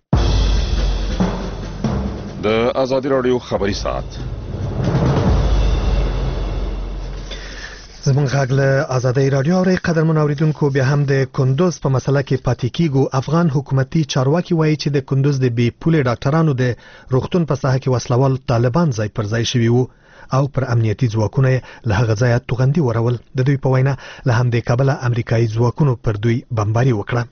د ازادۍ راډیو خبري ساعت زمونږ غږ له ازادۍ راډیو اورئ. قدرمن اوریدونکو، بیا هم د کندوز په مسله کې پاتې کیږو. افغان حکومتي چارواکي وایي چې د کندوز د بې پولې ډاکټرانو د روغتون په ساحه کې وسلوال طالبان ځای پر ځای شوي وو او پر امنیتي ځواکونه له هغه ځایه توغندي ورول. د دوی په وینا له همدې کبله امریکایي ځواکونو پر دوی بمباري وکړه.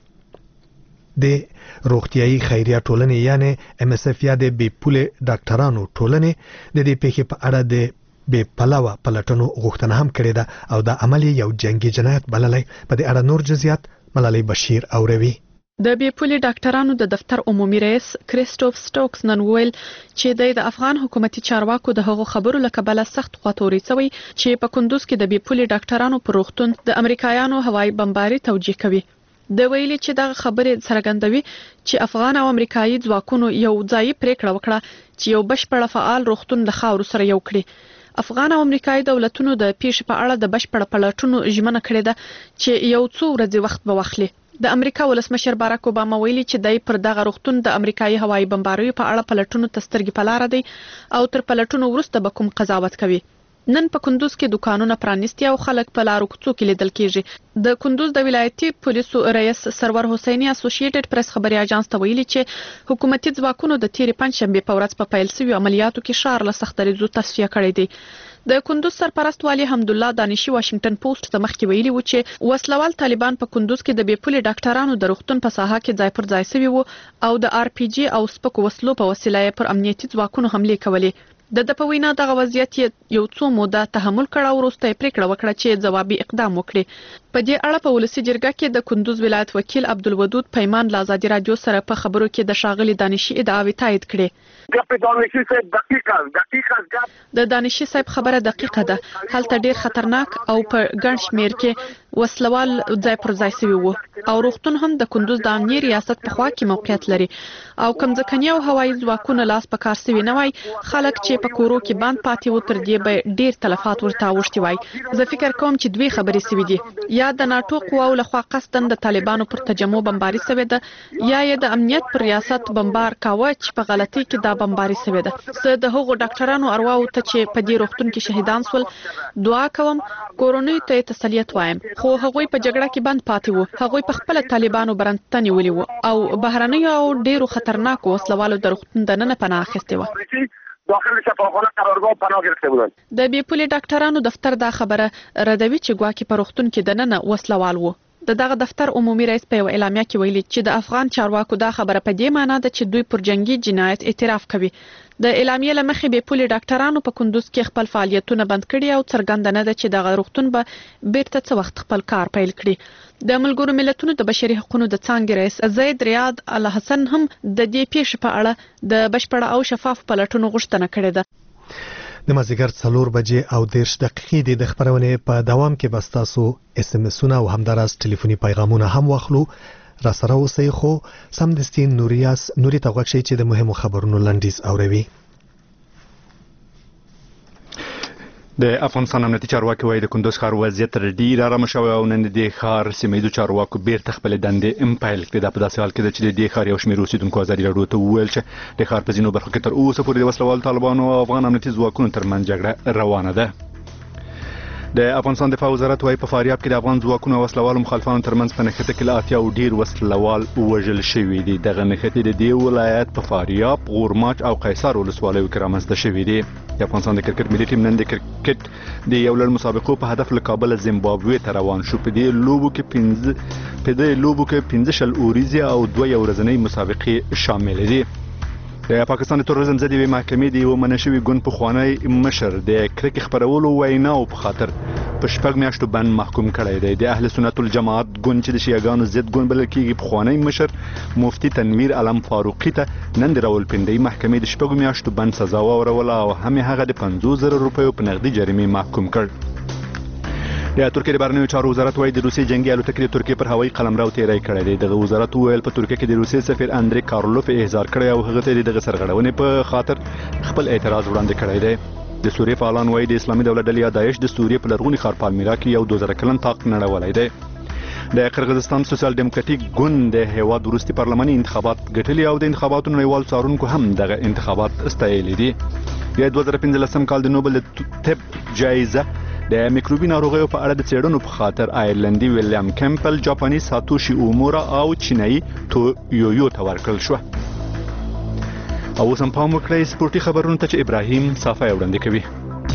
د روغتیايي خیریه ټولنې یعنی ام اس اف یا د بې پولې ډاکټرانو ټولنې د دې پیښې په اړه د بې پلوه پلټنو غوښتنه هم کړې ده او دا عمل یو جنگي جنایت بللی. په دې اړه نور جزئیات ملالۍ بشیر اوروي. د بې پولې ډاکټرانو د دفتر عمومي رئیس کریسټوف سټوکس نن ویل چې د افغان حکومتي چارواکو د هغو خبرو له کبله سخت خواطوري شوی چې په کندوز کې د بې پولې ډاکټرانو پر روغتون د امریکایانو هوایي بمباري توجیه کوي. د ویلي چې دغه خبرې څرګندوي چې افغان او امریکایي ځواکونو یو ځای پریکړه وکړه چې یو بشپړ فعال روغتون د خاورو سره یو کړي. افغان او امریکایي دولتونو د پیښې په اړه د بشپړ پلټونو ژمنه کړې ده چې یو څو ورځې وخت به واخلي. د امریکا ولسمشر باراک اوباما ویلي چې دای پر دغه روغتون د امریکایي هوایي بمباریو په اړه پلټونو تسترګې په لار دی او تر پلټونو وروسته به کوم قضاوت کوي. نن په کندوز کې دکانونه پرانیستي او خلک په لارو کوڅو کې لیدل کیږي. د کندوز د ولایتي پولیسو رئیس سرور حسیني اسوسییټډ پریس خبري اژانس ته ویلي چې حکومتي ځواکونو د تیرې پنځشنبه په ورځ په پیل شوی عملیاتو کې شهر له سخت دریځو تصفیه کړی دی. د کندوز سرپرست والی حمدالله دانشي واشنگټن پوسټ ته مخکې ویلي و چې وسلوال طالبان په کندوز کې د بې پولې ډاکټرانو د روغتون په ساحه کې ځای پر ځای شوي وو او د آر پی جی او سپکو وسلو په وسیله پر امنیتي ځواکونو حمله کولې. د د په وینا دغه وضعیت یو څو موده تحمل کړه او وروسته پریکړه وکړه چې ځوابي اقدام وکړي. په دې اړه په ولسی جرګه کې د کندوز ولایت وکیل عبدالودود پیمان له ازادي رادیو سره په خبرو کې د شاغلي دانشي ادعاوې تایید کړې. د دانشي صاحب خبره دقیقه ده. هلته ډیر خطرناک او په ګڼ شمیر کې وسلوال ځای پر ځای شوی وو او روغتون هم د کندوز د امنیه ریاست په خوا کې موقعیت لري او کمزکنی او هوایي ځواکونه لاس په کار شوی نه وای خلک چې په کورو کې بند پاتې و تر دې به ډیر تلفات ورته اوښتي وای زه فکر کوم چې دوی خبرې شوی دي یا د ناتو قواو لخوا قصدن د طالبانو پر تجمع بمباري شوی ده یا یې د امنیت پر ریاست بمبار کاوه چې په غلطي کې دا بمباري شوی ده زه د هغو ډاکټرانو ارواو ته چې په دې روغتون کې شهیدان شول دعا کوم کورونی ته تسلیت وایم خو هغوی په جګړه کې بند پاتې وو هغوی په خپل طالبانو برنته نیولي وو او بهرنۍ او ډیرو خطرناکو وسلوالو د روغتون دننه پناه اخیستې وه داخل شفاخانه قرارگاه پناه گرفته بودند د بیپولي ډاکټرانو دفتر دا خبره ردوي چې ګواکې په روغتون کې دننه وسلوال وو د دغه دفتر عمومي رئیس په اعلامیه کې ویلي چې د افغان چارواکو دا خبره په دې معنی ده چې دوی پر جنگي جنایت اعتراف کوي د اعلامیه لمخې بیپولي ډاکټرانو په کندوز کې خپل فعالیتونه بند کړي او څرګنده نه ده چې دغه روغتون به بیرته څه وخت خپل کار پیل کړي د ملګرو ملتونو د بشري حقوقو د څانګې رئیس زید ریاض الحسن هم د دې پیښې په اړه د بشپړ او شفاف پلټونو غوښتنه کړې ده د مازیګر څلور بجې او دیرش دقیقې د خبرونې په دوام کې به ستاسو اس ام اسونه او همداراز ټلیفوني پیغامونه هم واخلو را سره اوسئ خو سمدستي نوریاس نوري ته غوښتي چې د مهمو خبرونو لنډیز اوروي د افغانستان امنیتي چارواکي وایي د کندوز ښار وضعیت ډیر ارام شوی او نن د دې ښار سیمه ییزو چارواکو بیرته خپل دندې ام پیل کړې دا په داسې حال کې ده چې د دې ښار یو شمېر اوسیدونکو ازادي راډیو ته وویل چې د ښار په ځینو برخو کې تر اوسه پورې د وسلوالو طالبانو او افغان امنیتي ځواکونو ترمنځ جګړه روانه ده د افغانستان دفاع وزارت وايي په فاریاب کې د افغان ځواکونو او وسلوالو مخالفانو ترمنځ په نښته کې له اتیا او ډیر وسلوال وژل شوي دي دغه نښتې د دې ولایت په فاریاب غورماچ او قیصر ولسوالیو کې رامنځته شوي دي د افغانستان د کرکټ ملي ټیم نن د کرکټ د یو لړ مسابقو په هدف له کابل زیمبابوې ته روان شو په دې لوبو کې پنځه په دې لوبو کې پنځه شل اوریزي او دوه یو ورځنۍ مسابقې شامل دي د پاکستان د تروریزم ضد یوې محکمې د یو منشوي ګوند پخوانی مشر د کرکې خپرولو ویناو په خاطر په شپږ میاشتو بند محکوم کړی دی د اهل سنت الجماعت ګوند چې د شیعاګانو ضد ګوند بلل کېږي پخوانی مشر مفتي تنویر علم فاروقي ته نن د راولپنډۍ محکمې د شپږو میاشتو بند سزا واوروله او هم یې هغه د پنځوس زره روپیو په نغدي جریمې محکوم کړ د ترکیې د بهرنیو چارو وزارت وايي د روسیې جنگي الوتکې د ترکیې پر هوایي قلمرو تیری کړی دی دغه وزارت وویل په ترکیې کې د روسیې سفیر اندري کارلوف احضار کړی او هغه ته دغه سرغړونې په خاطر خپل اعتراض وړاندې کړی دی د سوریې فعالان وايي د اسلامي دولت ډلې یا داعش د سوریې په لرغوني ښار پالمیرا کې یو دوه زره کلن تاق نړولی دی د قرغیزستان سوسیال ډیموکراتیک ګوند د هیواد وروستي پارلماني انتخابات ګټلي او د انتخاباتو نړیوال څارونکو هم دغه انتخابات ستایلي دي د دوه زره پنځلسم کال د نوبل طب جایزه د میکروبي ناروغیو په اړه د څېړنو په خاطر آیرلندي ویلیام کیمپل جاپاني ساتوشي اومورا او چینایي تویویو ته ورکړل شوه او اوس هم پام وکړئ سپورټي خبرونو ته چې ابراهیم صافی وړاندې کوي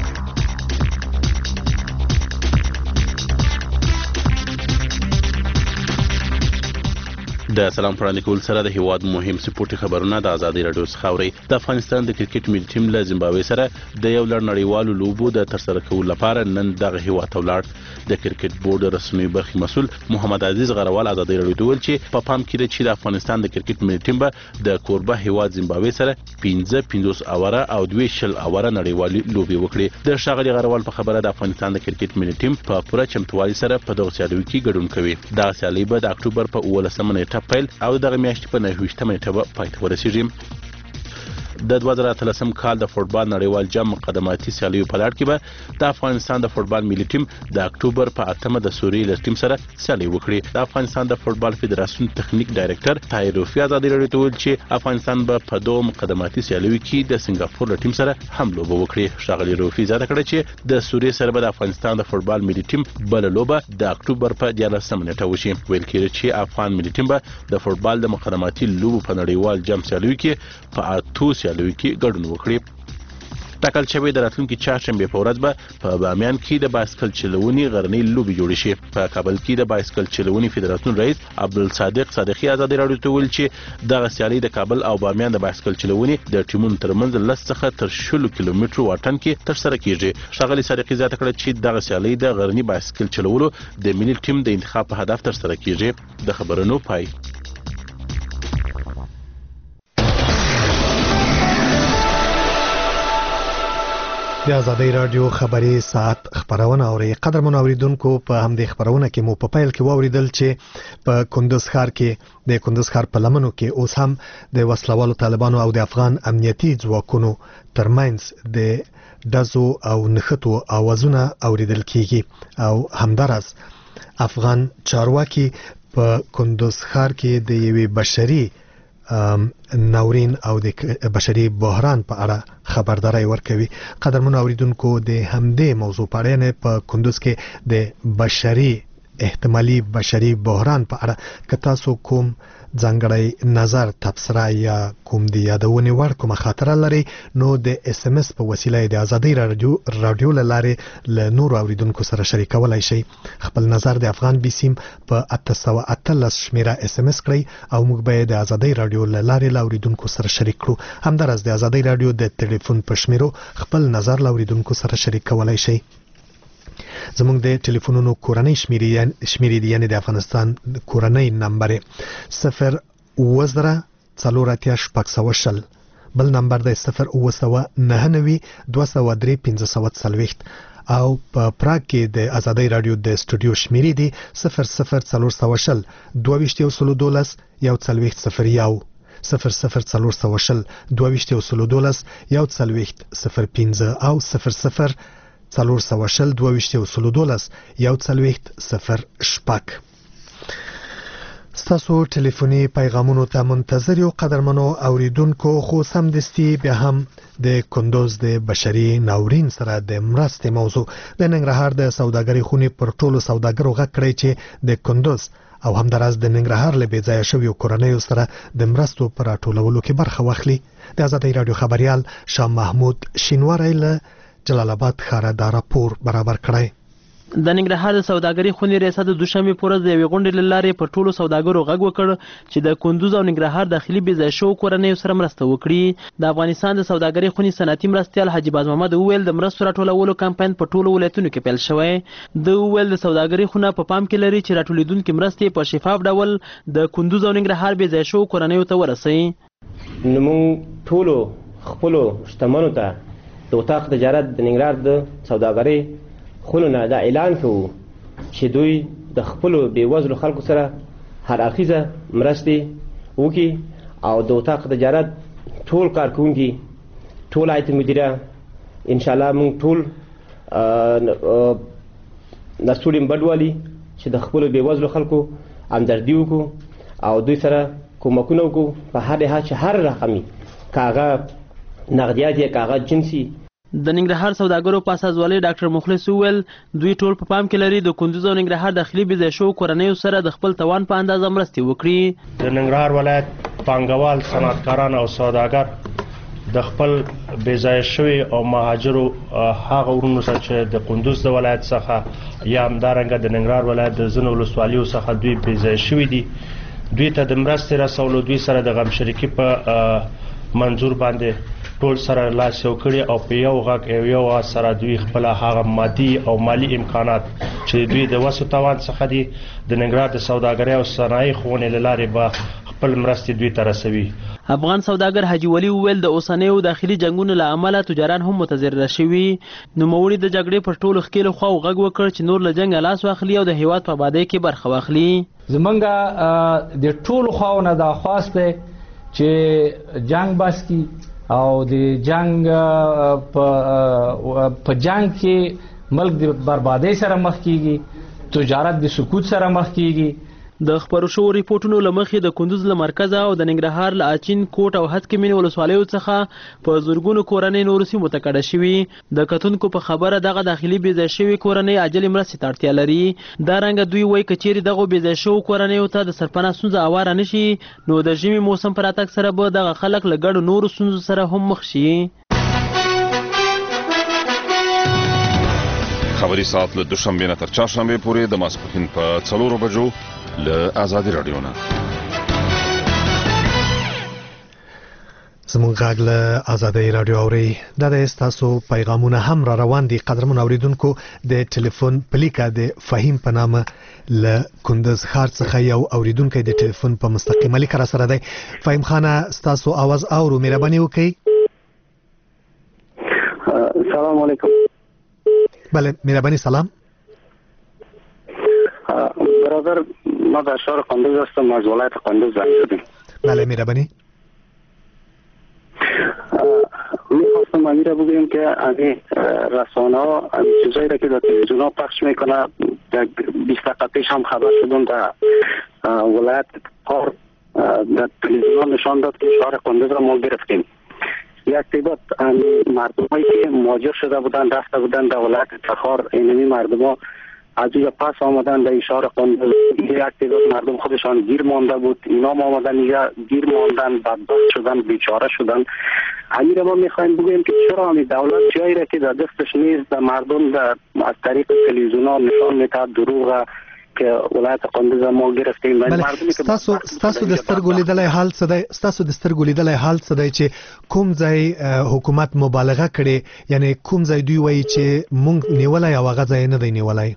د سلام پرانی کول سره د هیواد مهم سپورټي خبرونه د ازادي رادیو څخه اوري د افغانستان د کرکټ ملي ټیم له زیمبابوې سره د یو لړ نړیوالو لوبو د ترسره کولو لپاره نن دغه هیواد ته ولاړ د کرکټ بورډ رسمي برخې مسول محمد عزیز غروال ازادي رادیو ته ویل چې په پام کې ده چې د افغانستان د کرکټ ملي ټیم به د کوربه هیواد زیمبابوې سره پنځه پنځوس اوره او دوه شل اوره نړیوالي لوبي وکړي د ښاغلي غروال په خبره د افغانستان د کرکټ ملي ټیم په پوره چمتووالي سره په دغه سیالیو کې ګډون کوي دا سیالي به د اکتوبر په اوولسمه نیټه پیل او دغه میاشتې په نهه ویشتمه نیټه به پای ته ورسیږي د دوه زره اتلسم کال د فوټبال نړیوال جام مقدماتي سیالیو په لړ کې به د افغانستان د فوټبال ملي ټیم د اکتوبر په اتمه د سوریې له ټیم سره سیالي وکړي د افغانستان د فوټبال فدراسیون تخنیک ډایرکټر طاهر روفي ازادي راډیو ته ویل چې افغانستان به په دوه مقدماتي سیالیو کې د سنگاپور له ټیم سره هم لوبه وکړي ښاغلي روفي زیاته کړه چې د سوریې سره به د افغانستان د فوټبال ملي ټیم بل لوبه د اکتوبر په دیارلسمه نیټه وشي ویل کېږي چې افغان ملي ټیم به د فوټبال د مقدماتي لوبو په نړیوال جام سیالیو کې په اتو سیالیو کې ګډون وکړي ټاکل شوی د راتلونکي چهارشنبې په ورځ به په بامیان کې د بایسکل چلونې غرنۍ لوبې جوړې شي په کابل کې د بایسکل چلونې فدراسیون رئیس عبدالصادق صادقي ازادي راډیو ته ویل چې دغه سیالي د کابل او بامیان د بایسکل چلونې د ټیمونو ترمنځ لس څخه تر شلو کیلومترو واټن کې ترسره کیږي ښاغلي صادقي زیاته کړه چې دغه سیالي د غرنۍ بایسکل چلولو د ملي ټیم د انتخاب په هدف ترسره کیږي د خبرونو پای د آزادۍ رادیو خبري ساعت خبرونه اوري. قدر منوریدونکو په همدې خبرونه کې مو په پیل کې واوریدل چې په کندوز ښار کې د کندوز ښار په لمنو کې اوس هم د وسلوالو طالبانو او د افغان امنیتي ځواکونو ترمنځ د دزو او نښتو اوازونه اوریدل کیږي او همدارس افغان چارواکي په کندوز ښار کې د یوې بشري ناورین او د بشري بحران په اړه خبرداري ورکوي. قدرمن اوریدونکو د همدې موضوع په اړه په کندوز کې د بشري احتمالي بشري بحران په اړه که تاسو کوم ځانګړی نظر تبصره یا کوم دی یادونه ور کوم خاطر لري نو د اس ام اس په وسیله د آزادۍ رادیو رادیو لاره ل نور اوریدونکو سره شریکولای شي. خپل نظر د افغان بیسیم په اته سوه اتلس شمیره اس ام اس کړئ او موږ به د آزادۍ رادیو لاره ل اوریدونکو سره شریک کړو. همدارس د آزادۍ رادیو د ټلیفون په شمیرو خپل نظر ل اوریدونکو سره شریکولای شي. زموږ د ټلیفونونو کورنۍ شمیرې دی یعنی د افغانستان کورنۍ نمبر صفر وزره څلور اتیا شپږ سوه شل، بل نمبر د صفر اوه سوه نهه نوي دوه سوه درې پنځه سوه څلوېښت او په پراګ کې د آزادۍ رادیو د سټوډیو شمیرې دی صفر صفر څلور سوه شل دوه ویشت یو سلو دولس یو څلوېښت صفر یو صفر صفر څلور سوه شل دوه ویشت یو سلو دولس یو څلوېښت صفر پنځه او صفر صفر څلور سوه شل دوه ویشت یو سلو دولس یو څلوېښت صفر شپږ. ستاسو ټلیفوني پیغامونو ته منتظر یو قدرمنو اوریدونکو. خو سمدستي بیا هم د کندوز د بشري ناورین سره د مرستې موضوع د ننګرهار د سوداګرۍ خونې پر ټولو سوداګرو غږ کړی چې د کندوز او همداراز د ننګرهار له بې ځایه شویو کورنیو سره د مرستو پر راټولولو کې برخه واخلي. د آزادۍ رادیو خبریال شاه محمود شینواری له جلال آباد ښاره دا راپور برابر کړی. د ننګرهار د سوداګرۍ خونې ریاست د دوشنبې په ورځ د یوې غونډې له لارې پر ټولو سوداګرو غږ وکړ چې د کندوز او ننګرهار داخلي بې ځایه شوو کورنیو سره مرسته وکړي. د افغانستان د سوداګرۍ خونې صنعتي مرستیال حاجي باز محمد وویل د مرستو راټولولو کمپاین په ټولو ولایتونو کې پیل شوی. د وویل د سوداګرۍ خونه په پام کې لري چې راټولېدونکې مرستې په شفاف ډول د کندوز او ننګرهار بې ځایه شوو کورنیو ته ورسوي. نو موږ ټولو خپلو شتمنو ته د اتاق تجارت د ننګرهار د سوداګرۍ خونو نه دا اعلان کوو چې دوی د خپلو بېوزلو خلکو سره هر اړخیزه مرستې وکړي او د اتاق تجارت ټول کارکوونکي ټول هیئت مدیره انشاءالله موږ ټول نستوړي مبډوالي چې د خپلو بېوزلو خلکو همدردي وکړو او دوی سره کومکونه وکړو په هر لحاظ چې هر رقمي که هغه نغدیات یا که هغه جنسي. د ننګرهار سوداګرو په اساسوالۍ ډاکټر مخلص وویل دوی ټول په پام کې لري د کندوز او ننګرهار داخلي بې ځایه شوو کورنیو سره د خپل توان په اندازه مرستې وکړي. د ننګرهار ولایت پانګوال صنعتکاران او سوداګر د خپل بې ځایه شوي او مهاجرو هغه ورونو سره چې د کندوز د ولایت څخه یا همدارنګه د ننګرهار ولایت د ځینو ولسوالیو څخه دوی بې ځایه شوي دي دوی ته د مرستې رسولو دوی سره د غم شریکي په منظور باندې ټول سره لاس یو کړي او په یو غږ او یو آواز سره دوی خپل هغه مادي او مالی امکانات چې دوی د وسو توان څخه دي د ننګرهار د سوداګرۍ او صنایع خونې له لارې به خپل مرستې دوی ته رسوي. افغان سوداګر حاجي ولی وویل د اوسنیو داخلي جنګونو له امله تجاران هم متضرره شوي. نوموړي د جګړې پر ټولو ښکېلو خواو غږ وکړ چې نور له جنګه لاس واخلي او د هیواد په آبادۍ کې برخه واخلي. زمونږ د ټولو خواو نه دا خواست دی چې جنګ بس کی او د جنگ په جنگ کې ملک د بربادۍ سره مخ کیږي تجارت د سقوط سره مخ کیږي. د خبرو شوو ریپورټونو له مخې د کندوز له مرکزه او د ننګرهار له اچین کوټ او هسکمین ولسوالیو څخه په زرګونو کورنۍ نورو سیمو ته کډه شوي. د کتونکو په خبره دغه داخلي بې ځایه شوي کورنۍ عاجلې مرستې ته اړتیا لري. دارنګه دوی وایي که چیرې دغو بې ځایه شوو کورنیو ته د سرپناه ستونزه هواره نه شي نو د ژمي موسم په راتګ سره به دغه خلک له ګډو نورو ستونزو سره هم مخ شي. خبري ساعت له دوشنبې نه تر چهارشنبې پورې د ماسپښین په څلورو بجو له آزادۍ رادیو نه. زموږ غږ له آزادۍ رادیو اوري. دا د ستاسو پیغامونه هم را روان دي قدرمن اوریدونکو. د ټلیفون پلیکه د فهیم په نامه له کندوز ښار څخه یو اوریدونکی د ټلیفون په مستقیمه لیک را سره دی. فهیم خانه ستاسو आवाज اورو، مهرباني وکړئ. سلام علیکم. بله مهربانی سلام. برادر ما در شهر قندوز هستم، از ولایت قندوز زنگ زدیم. بله مهربانی. میخواستم امیر بگویم که امی رسانه ها امی چیزایی را که در تلویزیون ها پخش میکنه، در بیست دقیقه پیش هم خبر شدم در ولایت قار در تلویزیون ها نشان داد که شهر قندوز را ما گرفتیم. یک تعداد مردم هایی که مهاجر شده بودن رفته بودن در ولایت تخار، اینمی مردم ها از اینجا پس آمدن در شهر قندوز. یک تعداد مردم خودشان گیر مانده بود، اینا هم آمدن اینجا گیر ماندن، بدبخت شدن، بیچاره شدن. امیر ما میخوایم بگویم که چرا همی دولت جایی را که در دستش نیست در مردم در از طریق تلویزیون ها نشان میده دروغ که ولایت قندوز ما گرفتیم. بله ستاسو ستاسو د سترګو لیدلای حال څه دی؟ ستاسو د سترګو لیدلای حال څه دی چې کوم ځای حکومت مبالغه کړي، یعنی کوم ځای دوی وایي چې مونږ نیولای او هغه ځای نه دی نیولای؟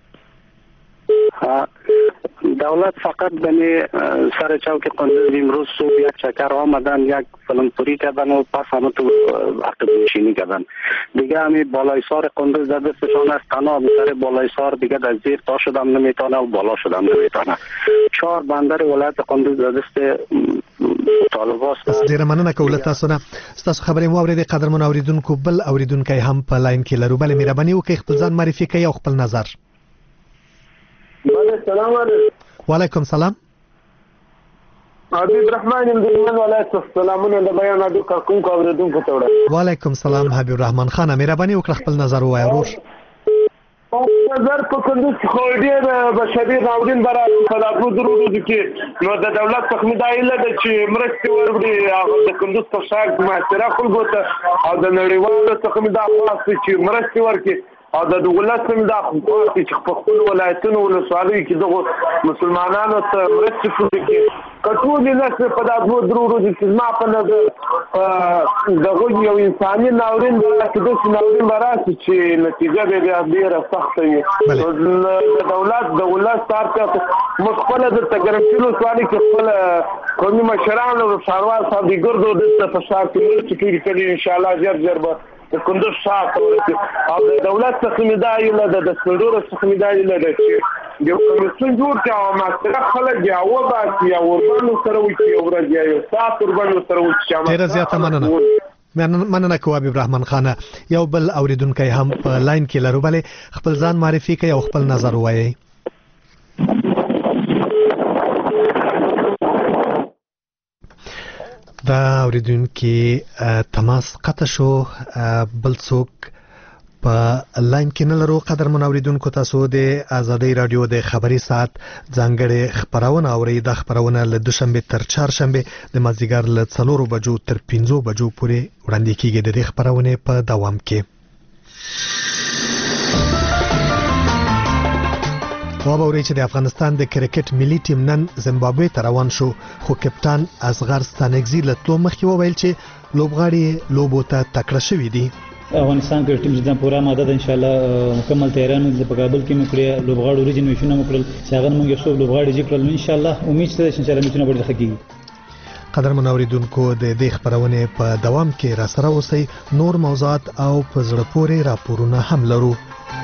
دولت فقط بنی سر چوک قندوز امروز صبح یک چکر آمدن، یک فلمپوری کردن و پس همه تو عقب نشینی کردن. دیگه همی بالای سار قندوز در دستشان است، تنها سر بالای سار دیگه در زیر تا شدم نمیتونه و بالا شدم نمیتونه. چهار بندر ولایت قندوز در دست طالباست. ډیره مننه کوله تاسو نه. ستاسو خبرې مو اورېدې قدرمن اوریدونکو. بل اوریدونکی هم په لاین کې لرو. بله مهرباني وکړئ خپل ځان معرفي کړئ او خپل نظر. بله سلام علیکم. وعلیکم سلام. حبیب رحمان یم د ایمان ولایت څخه سلامونه د بیان اډو کارکونکو اوریدونکو ته وړاندې. وعلیکم سلام حبیب رحمان خان، مهرباني وکړه خپل نظر ووایه ورور. نظر په کندوز کې خو ډېر بشري ناورین به راشي په دغو درو ورځو کې، نو د دولت څخه مې دا هیله ده چې مرستې ورکړي هغه د کندوز په ښار کې معاشره خلکو ته، او د نړیوالو څخه مې دا خواست دی چې مرستې ورکړي، او د دولت هم دا خواست دی چې په خپلو ولایتونو ولسوالیو کې دغو مسلمانانو ته مرستې وکړي. که ټولې نسلې په دا دوه درو ورځو کې زما په نظر دغه یو انساني ناورین به راشي، داسې ناورین به راشي چې نتیجه به یې ډېره سخته وي. د دولت د ولس اړتیا موږ خپله دلته ګرمسیر ولسوالۍ کې خپله قومي مشران او ښاروال صاحب د ګردو دلته په ښار کې مرستې کړي کړي، انشاءالله ژر ژر به د کندوز ښار ته ورسي. او د دولت څخه مې دا هیله ده، د سپین ږیرو څخه مې دا هیله ده چې یو کمیسیون جوړ کړي او معاشره خلک یا وباسي یا اوربند ورسره وکړي یو ورځ، یا یو ساعت اوربند ورسره وکړي. ډېره زیاته مننه. مننه کوو حبیب رحمان خانه. یو بل اوریدونکی هم په لاین کې لرو. بلې خپل ځان معرفي کړئ او خپل نظر ووایئ. دا اوریدونکي تماس قطع شو، بل څوک په لاین کې نه لرو. قدرمن اوریدونکو تاسو د آزادۍ رادیو د خبري ساعت ځانګړې خبرونه اورئ. دا خبرونه له دوشنبه تر چهارشنبه د مازدیګر له څلورو بجو تر پنځو بجو پورې وړاندې کیږي. د دې خبرونه په دوام کې وابوري چې د افغانستان د کرکټ ملي ټیم نن زیمبابوې ته روان شو، خو کپټان اصغر ستانکزي له تلو مخکې وویل چې لوبغاړي لوبو ته تکړه شوي دي. افغانستان کې ټیم جدا پوره ماده ده، ان شاء الله مکمل تیارانو د په کابل کې مکړه لوبغاړو ریجنریشن مکړل چې هغه موږ یو څو لوبغاړي جکړل، ان شاء الله امید شته چې ان شاء الله میچونه به ښه قدرمن اوریدونکو د دې خبرونه په دوام کې را سره اوسئ. نور موضوعات او په زړه پورې راپورونه هم لرو.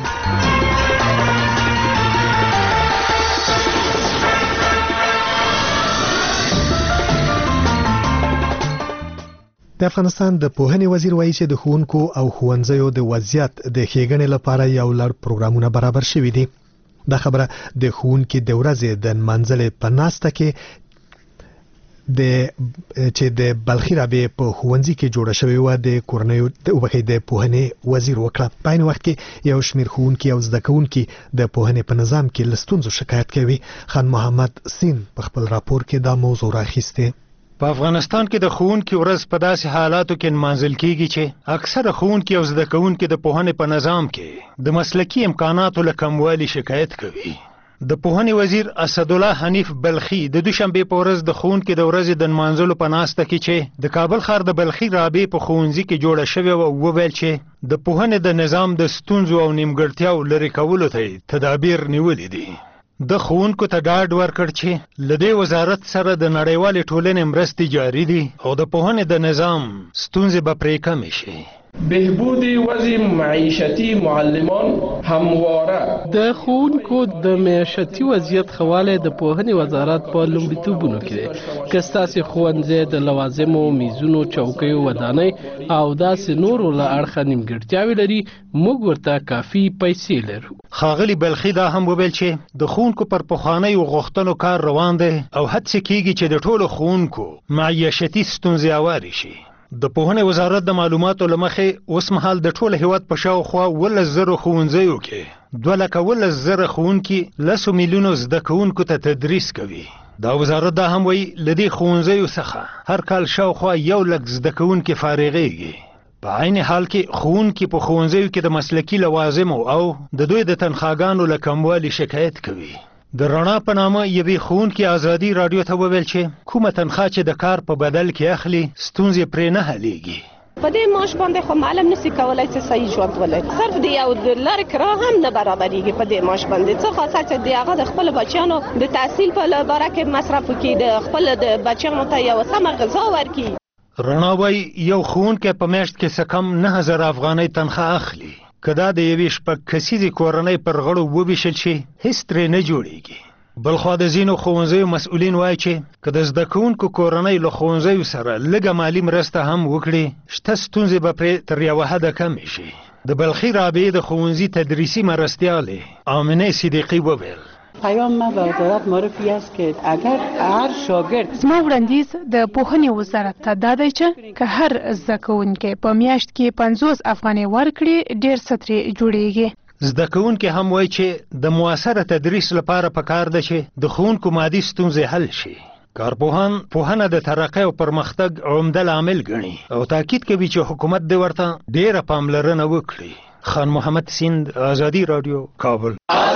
د افغانستان د پوهنې وزیر وایي چې د ښوونکو او ښوونځیو د وضعیت د ښېګڼې لپاره یو لړ پروګرامونه برابر شوي دي. دا خبره د ښوونکي د ورځې د نمانځلې په ناسته کې د چې د بلخي رابعې په ښوونځي کې جوړه شوې وه د کورنیو وبخښئ د پوهنې وزیر وکړه. په عین وخت کې یو شمېر ښوونکي او زده کوونکي د پوهنې په نظام کې له ستونزو شکایت کوي. خان محمد سین په خپل راپور کې دا موضوع راخیستې. په افغانستان کې د ښوونکي ورځ په داسې حالاتو کې نمانځل کیږي چې اکثره ښوونکي او زده کوونکي د پوهنې په نظام کې د مسلکي امکاناتو له کموالي شکایت کوي. د پوهنې وزیر اسدالله حنیف بلخي د دوشنبه په ورځ د ښوونکي د ورځې د نمانځلو په ناسته کې چې د کابل ښار د بلخي رابعې په ښوونځي کې جوړه شوې وه وویل چې د پوهنې د نظام د ستونزو او نیمګړتیاو لرې کولو ته تدابیر نیولي دي. د ښوونکو ته ډاډ ورکړ چې له دې وزارت سره د نړیوالې ټولنې مرستې جاري دي او د پوهنې د نظام ستونزې به پرې کمې شي. بهبود وضع معیشتی معلمان همواره د ښوونکو د معیشتي وضعیت ښه والی د پوهنې وزارت په لومړیتوبونو کې دی. که ستاسې ښوونځی د لوازمو، میزونو، چوکیو، ودانۍ او داسې نورو له اړخه نیمګړتیاوې لري، موږ ورته کافي پیسې لرو. ښاغلي بلخي دا هم وویل چې د ښوونکو پر پخوانیو غوښتنو کار روان دی او هڅې کیږي چې د ټولو ښوونکو معیشتي ستونزې هوارې شي. د پوهنې وزارت د معلوماتو له مخې اوس مهال د ټول هیواد په شاوخوا ولس زرو ښوونځیو کې دوه لکه ولس زره ښوونکي لسو میلیونو زده کوونکو ته تدریس کوي. دا وزارت دا هم وایي له دې ښوونځیو څخه هر کال شاوخوا یو لک زده کوونکي فارغېږي. په عین حال کې ښوونکي په ښوونځیو کې د مسلکي لوازمو او د دوی د تنخواګانو له کموالي شکایت کوي. د رڼا په نامه یوې ښوونکي ازادي راډیو ته وویل چې کومه تنخوا چې د کار په بدل کې اخلي ستونزې پرې نه حلیږي. په دې معاش باندې خو معلم نشي کولای چې صحیح ژوند ولري. صرف د یو لارې کرا هم نه برابرېږي په دې معاش باندې، څه خاصه چې د هغه د خپل بچیانو د تحصیل په باره کې مصرف وکړي، د خپل د بچیانو ته یو سمه غذا ورکړي. رڼا وایي یو ښوونکی په میاشت کې څه کم نه هزار افغانۍ تنخوا اخلي. که دا د یوې شپږ کسیزې کورنۍ پر غړو وویشل شي هیڅ ترې نه جوړیږي. بلخوا د ځینو ښوونځیو مسؤلین وایي چې که د زده کوونکو کورنۍ له ښوونځیو سره لږه مالي مرسته هم وکړي، شته ستونزې به پرې تر یوه حده کمې شي. د بلخي رابعې د ښوونځي تدریسي مرستیالې آمنه صدیقي وویل پیام ما به وزارت معرفی است که اگر هر شاگرد زما وړاندیز د پوهنې وزارت ته دا دی چې که هر زده کوونکی په میاشت کې پنځوس افغانۍ ورکړي ډېر څه ترې جوړیږي. زده کوونکي هم وایي چې د موثره تدریس لپاره پکار ده چې د ښوونکو مادي ستونزې حل شي. کارپوهان پوهنه د ترقۍ او پرمختګ عمده لامل ګڼي او تاکید کوي چې حکومت دې ورته ډېره پاملرنه وکړي. خان محمد سیند، ازادي راډیو، کابل.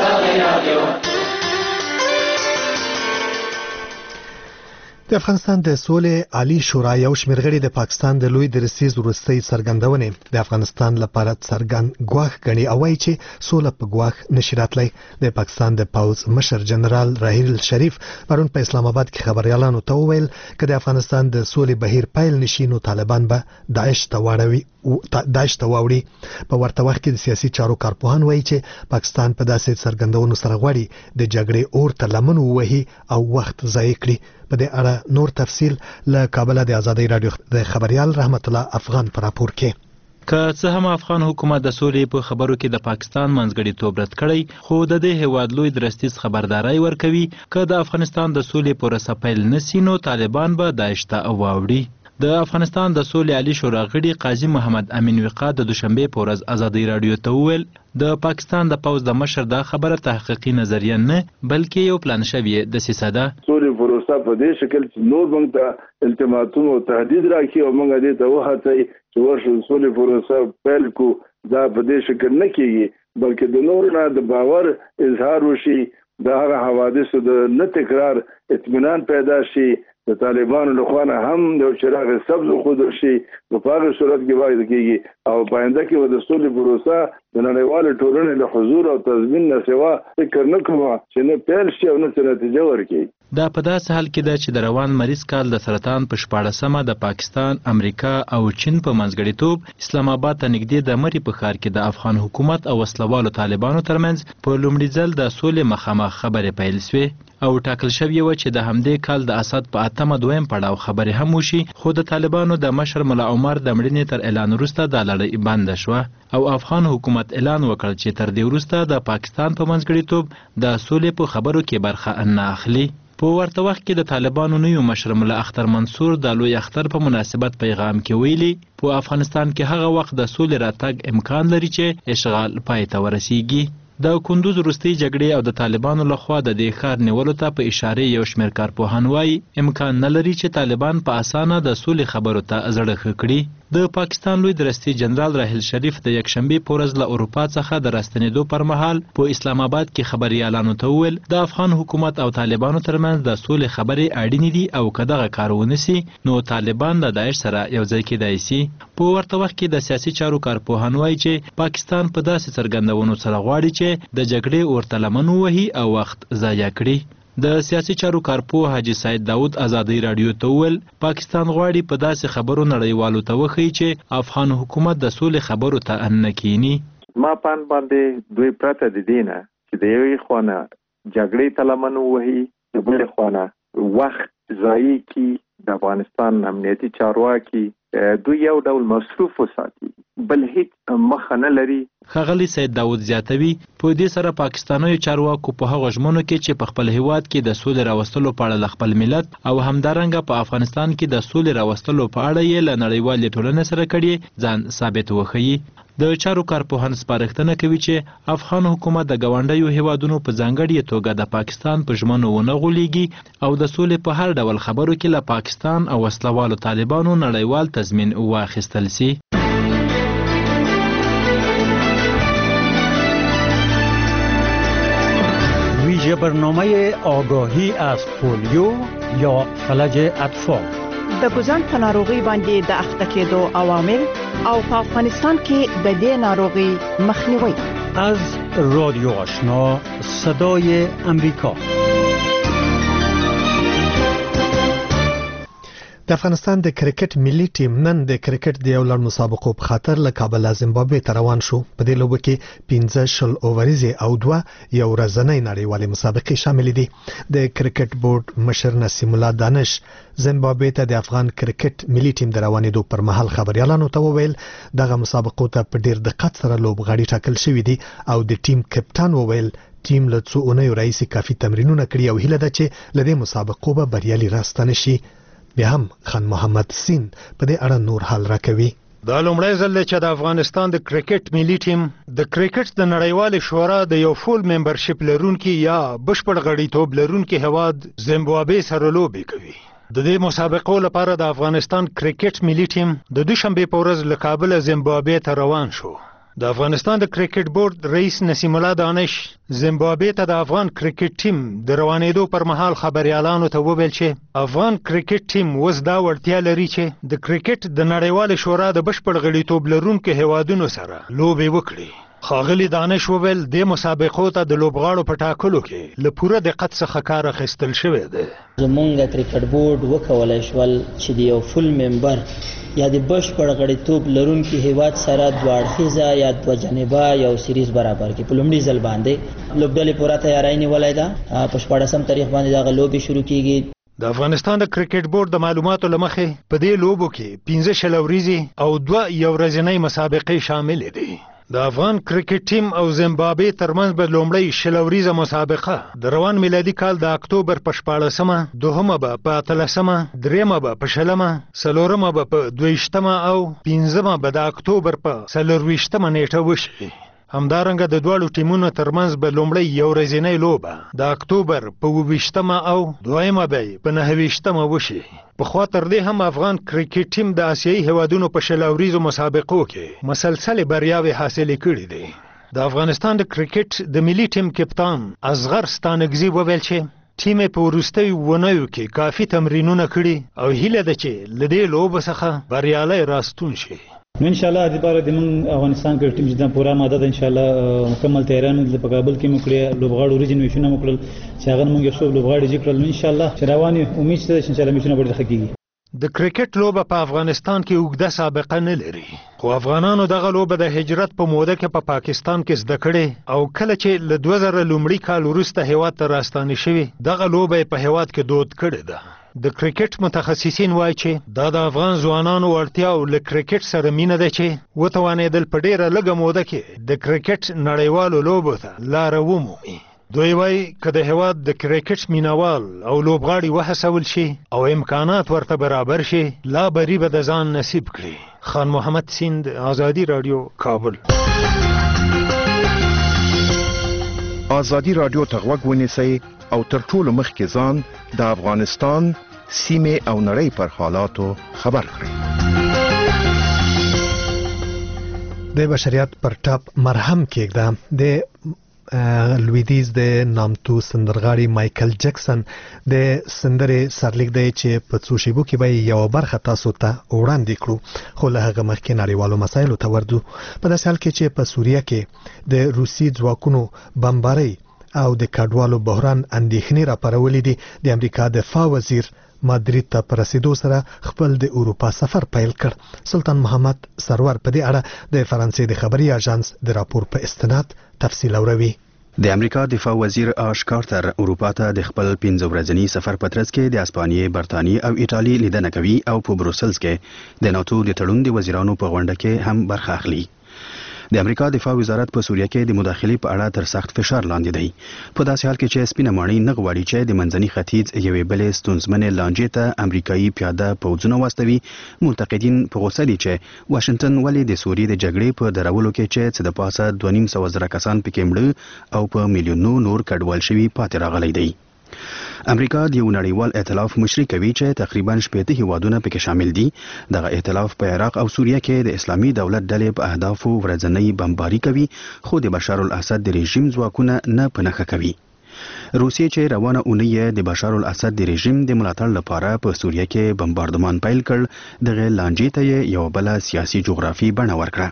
د افغانستان د سولې عالی شورا یو شمېر غړي د پاکستان د لوی درسیز وروستۍ څرګندونې د افغانستان لپاره څرګند ګواښ ګڼي او وایي چې سوله په ګواښ نشي راتلی. د پاکستان د پوځ مشر جنرال راحیل شریف پرون په اسلام آباد کې خبريالانو ته وویل چې د افغانستان د سولې بهیر پیل نشي نو طالبان به داعش ته واړوي داعش ته واوړي. په ورته وخت کې د سیاسي چارو کارپوهان وایي چې پاکستان په داسې څرګندونو سره غواړي د جګړې اور ته لمن ووهي او وخت ضایع کړي. په دې اړه نور تفصیل له کابل د ازادي رادیو د خبريال رحمت الله افغان پر راپور کې. که څه هم افغان حکومت د سولې په خبرو کې د پاکستان منځګړیتوب رد کړی، خو د دې هیواد لوی درستیز خبرداري ورکوي که د افغانستان د سولې پروسه پیل نشي نو طالبان به داعش ته واوړي. د افغانستان د سولې عالی شورا غړي قاضي محمد امین وقا د دوشنبه په ورځ ازادي رادیو ته وویل د پاکستان د پوز د مشر دا خبره تحقیقي نظریه نه بلکې یو پلان شوی د سیساده سولې پروسه په دې شکل چې نور موږ ته التماسونه او تهدید راکړي او موږ دې ته وهڅوي چې ورشو سولې پروسه پیل کو. دا په دې شکل نه کیږي بلکې د نور نه د باور اظهار وشي، د هغه حوادثو د نه تکرار اطمینان پیدا شي، د طالبانو له خوا نه هم د چراغ سبز خود شي. په هغه صورت کې باید کېږي او پاینده کې د سولې پروسه د نړیوال ټولنې له حضور او تضمین نه سوا فکر نه کوم چې نه پیل شي او نه نتیجه ورکړي. دا په داسې حال کې ده چې د روان مریض کال د سرطان په شپاړسمه د پاکستان، امریکا او چین په منځګړیتوب اسلام آباد ته نږدې د مری په ښار کې د افغان حکومت او وسلوالو طالبانو ترمنځ په لومړي ځل د سولې مخامخ خبرې پیل شوې او ټاکل شوی و چې د همدې کال د اسد په اتمه دویم پړاو خبرې هم وشي، خو د طالبانو د مشر ملا عمر د مړینې تر اعلان وروسته دا لړۍ بنده شوه او افغان حکومت اعلان وکړ چې تر دې وروسته د پاکستان په منځګړیتوب د سولې په خبرو کې برخه نه اخلي. په ورته وخت کې د طالبانو نوی مشر ملا اختر منصور د لوی اختر په مناسبت پیغام کې ویلي په افغانستان کې هغه وخت د سولې راتګ امکان لري چې اشغال پای ته ورسیږي. د کندوز وروستۍ جګړې او د طالبانو لخوا د دې ښار نیولو ته په اشاره یو شمېر کارپوهان وایي امکان نه لري چې طالبان په اسانه د سولې خبرو ته زړه ښه کړي. د پاکستان لوی درستی جنرال راحیل شریف د یکشنبه په ورځ له اروپا څخه د راستنېدو پر مهال په اسلام آباد کې خبريالانو ته وویل د افغان حکومت او طالبانو ترمنځ د سولې خبرې اړینې دي او که دغه کار ونشي نو طالبان د داعش سره یو ځای کېدای شي. په ورته وخت کې د سیاسي چارو کارپوهان وایي چې پاکستان په داسې څرګندونو سره غواړي چې د جګړې ورته لمن ووهي او وخت ضایع کړي. د سیاسي چارو کارپوه حاجی سید داود ازادي رادیو ته وویل پاکستان غواړي په داسې خبرو نړیوالو ته وښیي چې افغان حکومت د سولې خبرو ته ان نه کینی. ما پان باندې دوی پرته د دینه چې د یوې خونه جګړې ته لمن ووهي، د بلې خونه وخت ضایع کړي، د افغانستان امنیتي چارواکي دوی یو ډول مصروف وساتي، بل هیڅ مخه نه لري. ښاغلی سید داود زیاتوي په دې سره پاکستاني چارواکو په هغه ژمنو کې چې په خپل هیواد کې د سولې راوستلو په اړه خپل ملت او همدارنګه په افغانستان کې د سولې راوستلو په اړه یې له نړیوالې ټولنې سره کړي ځان ثابت وښیي. د چارو کارپوهان سپارښتنه کوي چې افغان حکومت د ګاونډیو هیوادونو په ځانګړې توګه د پاکستان په ژمنو ونه غولېږي او د سولې په هر ډول خبرو کې له پاکستان او وسلوالو طالبانو نړیوال تضمین واخیستل سي. ویژه برنامه آگاهی از پولیو یا فلج اطفال د ګوزن په ناروغي باندې د اخته کېدو عوامل او په افغانستان کې د دې ناروغي مخنیوي. از رادیو آشنا صدای امریکا. د افغانستان د کرکټ ملي ټیم نن د کرکټ د یو لړ مسابقو په خاطر له کابل زیمبابوې ته روان شو. په دې لوبه کې پنځه شل اووریزې او دوه یو ورځنۍ نړیوالې مسابقې شامل دي. د کرکټ بورډ مشر نسیم الله دانش زیمبابوې ته د افغان کرکټ ملي ټیم د روانېدو پر مهال خبريالانو ته وویل دغه مسابقو ته په ډیر دقت سره لوبغاړي ټاکل شوي دي او د ټیم کپټان وویل ټیم له څو اونیو راهیسې کافي تمرینونه کړي او هیله ده چې له دې مسابقو به بریالي راستنه شي. بیا هم خان محمد سین په دې اړه نور حال راکوي. دا لومړی ځل دی چې د افغانستان د کرکټ ملي ټیم د کرکټ د نړیوالې شورا د یو فول ممبرشپ لرونکي یا بشپړ غړیتوب لرونکي هواد زیمبابوې سره لوبې کوي. د دې مسابقو لپاره د افغانستان کرکټ ملي ټیم د دوشنبه په ورځ له کابل زیمبابوې ته روان شو. د افغانستان د کرکټ بورډ رئیس نسیم الله دانش زیمبابوې ته د افغان کرکټ ټیم د روانېدو پر مهال خبريالانو ته وویل چې افغان کرکټ ټیم اوس دا وړتیا لري چې د کرکټ د نړیوالې شورا د بشپړ غړیتوب لرونکو هیوادونو سره لوبې وکړي. ښاغلي دانش وویل د مسابقو ته د لوبغاړو په ټاکلو کې له پوره دقت څخه کار اخیستل شوی دی. زمونږ کرکټ بورډ وکولای شول چې د یو فل ممبر یا د بشپړ غړیتوب لرونکي هیواد سره دوه اړخیزه یا دوه جانبه یو سیریز برابر کړي. په لومړي ځل باندې لوبډلې پوره تیاری نیولې ده. په شپاړسم تاریخ باندې دغه لوبې شروع کیږي. د افغانستان د کرکټ بورډ د معلوماتو لمخې په دې لوبو کې پنځه شل ورځې او دوه یو ورځنۍ مسابقې شامل دي. د افغان کرکټ ټیم او زیمبابوې ترمنځ به لومړی شل ورځې مسابقه د روان میلادي کال د اکتوبر په شپاړسمه، دوهمه به په اتلسمه، دریمه به په شلمه، څلورمه به په دویشتمه او پنځمه به د اکتوبر په څلرویشتمه نیټه وشي. همدارنګه د دواړو ټیمونو ترمنځ به لومړی یو ورځنۍ لوبه د اکتوبر په اوویشتمه او دویمه به په نهویشتمه وشي. پخوا تر دې هم افغان کرکټ ټیم د آسیایي هیوادونو په شل اوریزو مسابقو کې مسلسلې بریاوې حاصلې کړې دي. د افغانستان د کرکټ د ملي ټیم کپتان اصغر ستانکزي وویل چې ټیم په وروستیو اونیو کې کافي تمرینونه کړي او هیله ده چې له دې لوبو څخه بریالی راستون شي. نو ان شاء الله د بار د من افغانستان کې ټیم چې پورا ماده ده ان شاء الله مکمل تیارانو د کابل کې مکړه لوبغاړو ورجن وشونه مکړل چې هغه موږ یو څو لوبغاړي ذکرل ان شاء الله رواني امید شته چې ان شاء الله مشونه به تحقیقي. د کرکټ لوبه په افغانستان کې اوږده سابقه نه لري خو افغانانو دغه لوبه د هجرت په موده کې په پا پاکستان کې زده کړې او کله چې له دوه زره لومړي کال وروسته هیواد ته راستانه شوي دغه لوبه په هیواد کې دود کړې ده. د کرکټ متخصصین وایي چې دا د افغان ځوانانو اړتیا او له کرکټ سره مینه ده چې وتوانېدل په ډیره لږه موده کې د کرکټ نړیوالو لوبو ته لاره ومومي. دوی وایي که د هیواد د کرکټ مینوال او لوبغاړي وهڅول شي او امکانات ورته برابر شي لا بری به د ځان نصیب کړي. خان محمد سیند، آزادی رادیو، کابل. آزادی رادیو ته غوږ ونیسئ او تر ټولو مخکې ځان د افغانستان سیمې او نړۍ پر حالاتو خبر کړئ. د بشریت پر ټاپ مرهم کېږده. د لویدیز د نامتو سندرغاړي مایکل جکسن د سندرې سرلیک دی چې په څو شیبو کې به یو برخه تاسو ته وړاندې کړو خو له هغه مخکې نړیوالو مسایلو ته وردو. په داسې حال کې چې په سوریه کې د روسي ځواکونو بمبارۍ او د کډوالو بحران اندېښنې راپارولې دي. د امریکا دفاع وزیر مادرید ته پر رسیدو سره خپل د اروپا سفر پیل کړ. سلطان محمد سرور په دې اړه د فرانسې د خبري اژانس د راپور په استناد تفصیل اوروي. د امریکا دفاع وزیر آش کارتر اروپا ته د خپل پنځه ورځني سفر په ترڅ کې د اسپانیې، برتانیې او ایټالي لیدنه کوي او په بروسلز کې د ناتو د تړون د وزیرانو په غونډه کې هم برخه اخلي. د امریکا دفاع وزارت په سوریه کې د مداخلې په اړه تر سخت فشار لاندې دی. په داسې حال کې چې سپینه ماڼۍ نه غواړي چې د منځني ختیځ یوې بلې ستونزمنې لانجې ته امریکایي پیاده پوځونه واستوي، منتقدین په غوسه دي چې واشنگټن ولې د سوریې د جګړې په درولو کې چې څه د پاسه دوه نیم سوه زره کسان پکې مړه او په میلیونونو نور کډوال شوي پاتې راغلی دی. امریکا د یو نړیوال ائتلاف مشري کوي چې تقریبا شپږ هیوادونه پکې شامل دي. دغه ائتلاف په عراق او سوریه کې د اسلامي دولت ډلې په اهدافو ورځنۍ بمباري کوي، خو د بشار الاسد د رژیم ځواکونه نه په نښه کوي. روسیې چې روانه اونۍ د بشار الاسد د رژیم د ملاتړ لپاره په سوریه کې بمباردمان پیل کړ، دغه لانجې ته یو بل سیاسي جغرافي بڼه ورکړه.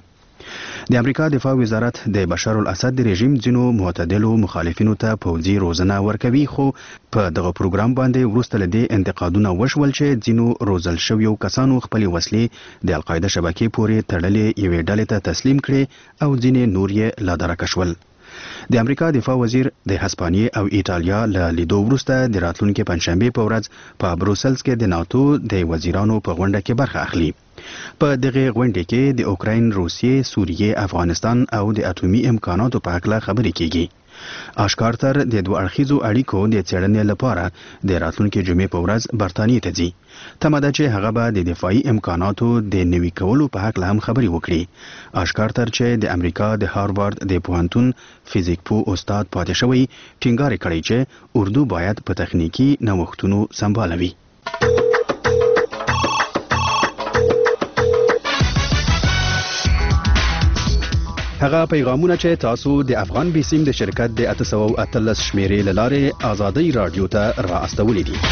د امریکا دفاع وزارت د بشار الاسد د رژیم ځینو معتدلو مخالفینو ته پوځي روزنه ورکوي، خو په دغه پروګرام باندې وروسته له دې انتقادونه وشول چې ځینو روزل شویو کسانو خپلې وسلې د القاعده شبکې پورې تړلې یوې ډلې ته تسلیم کړې او ځینې نور یې لادرکه شول. د امریکا دفاع وزیر د هسپانیې او ایټالیا له لیدو وروسته د راتلونکي پنځشنبې په ورځ په بروسلز کې د ناتو د وزیرانو په غونډه کې برخه اخلي. په دغه غونډه کې د اوکراین، روسیې، سوریې، افغانستان او د اټومي امکاناتو په اړه خبرې کیږي. آش کارتر د دوه اړخیزو اړیکو د څېړنې لپاره د راتلونکي جمعې په ورځ برتانیې ته ځي. تمه ده چې هغه به د دفاعي امکاناتو د نوي کولو په هکله هم خبرې وکړي. آش کارتر چې د امریکا د هاروارد د پوهنتون فزیک پوه استاد پاتې شوی، ټینګار کړی چې اردو باید په تخنیکی نوښتونو سمبالوي. هغه پیغامونه چې تاسو د افغان بیسیم د شرکت د اته سوه او اتلس شمیرې له لارې ازادۍ رادیو ته را استولې دي.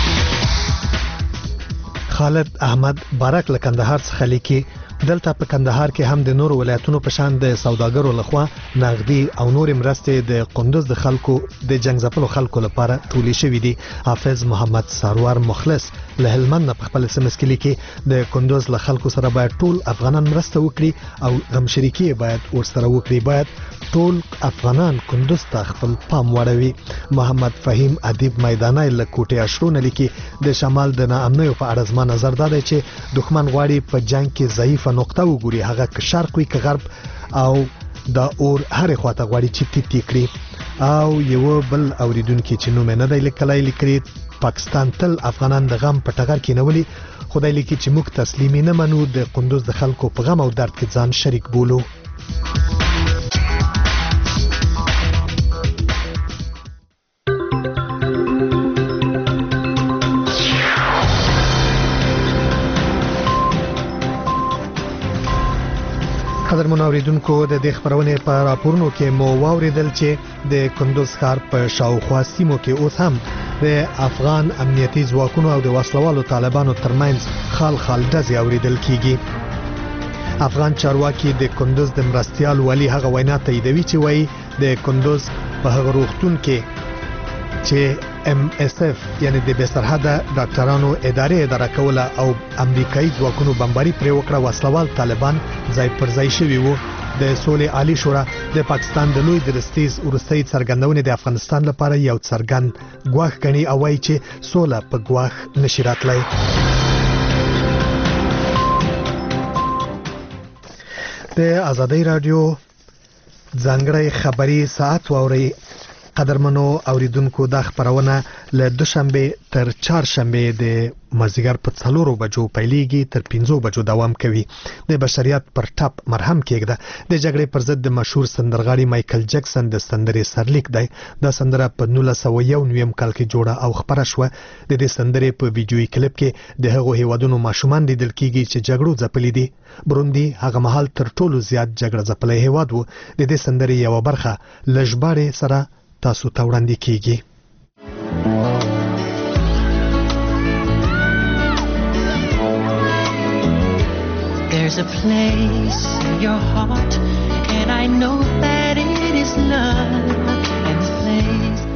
خالد احمد بارک له کندهار څخه لیکي، دلته په کندهار کې هم د نورو ولایتونو په شان د سوداګرو لخوا نغدي او نور مرستې د قندوز د خلکو د جنگ ځپلو خلکو لپاره ټولې شوې دي. حافظ محمد سرور مخلص له هلمند په خپل سمس کې لیکي، د قندوز له خلکو سره باید ټول افغانان مرسته وکړي او غم شریکي باید ورسره وکړي، باید ټول افغانان قندوز ته خپل پام واړوي. محمد فهیم ادیب میدانای له کوټې اشرونه لیکي، د شمال د ناامنیو په اړه زما نظر دا دی چې دښمن غواړي په جنگ کې ضعیف نقطه وګوري، هغه که شرق وي که غرب، او دا اور هر خواته غواړي چې تیتی کړي. او یو بل اوریدونکو چې نوم نه دی لیکلای لیکي، پاکستان تل افغانان د غم په ټغر کې نیولي، خدای لیکي چې موږ تسلیمي نه منو، د قندوز د خلکو په غم او درد کې ځان شریک بولو. قدرمن اوریدونکو، د دې خبرونې په راپورونو کې مو واوریدل چې د کندوز ښار په شاوخوا سیمو کې اوس هم د افغان امنیتي ځواکونو او د وسلوالو طالبانو ترمنځ خال خال ډزې اوریدل کیږي. افغان چارواکي د کندوز د مرستيال ولی هغه وینا تاییدوي چې وایي د کندوز په هغه روغتون کې چې ام اس اف یعنی د بسرحده ډاکټرانو ادارې اداره کوله او امریکایي ځواکونو بمباري پرې وکړه، وسلوال طالبان ځای پر ځای شوي وو. د سولې عالی شورا د پاکستان د لوی درستیز ورستۍ څرګندونې د افغانستان لپاره یو څرګند ګواښ ګڼي او وایي چې سوله په ګواښ نشي راتلی. د ازادۍ رادیو ځانګړی خبري ساعت واوري. قدرمنو اوریدونکو، دا خبرونه له دوشنبه تر چهارشنبه د مازیګر په څلورو بجو پیلېږي، تر پنځو بجو دوام کوي. د بشریت پر ټاپ مرهم کېږده. د جګړې پر ضد د مشهور سندرغاړي مایکل جکسن د سندرې سرلیک دی. دا سندره په نولس سوه یو نویم کال کې جوړه او خپره شوه. د دې سندرې په ویډیويي کلیپ کې د هغو هیوادونو ماشومان لیدل کیږي چې جګړو ځپلي دي. بروندي هغه مهال تر ټولو زیات جګړه ځپلی هیواد و. د دې سندرې یوه برخه له ژباړې سره تاسو ته وړاندې کیږي. There's a place in your heart and I know that it is love, and the place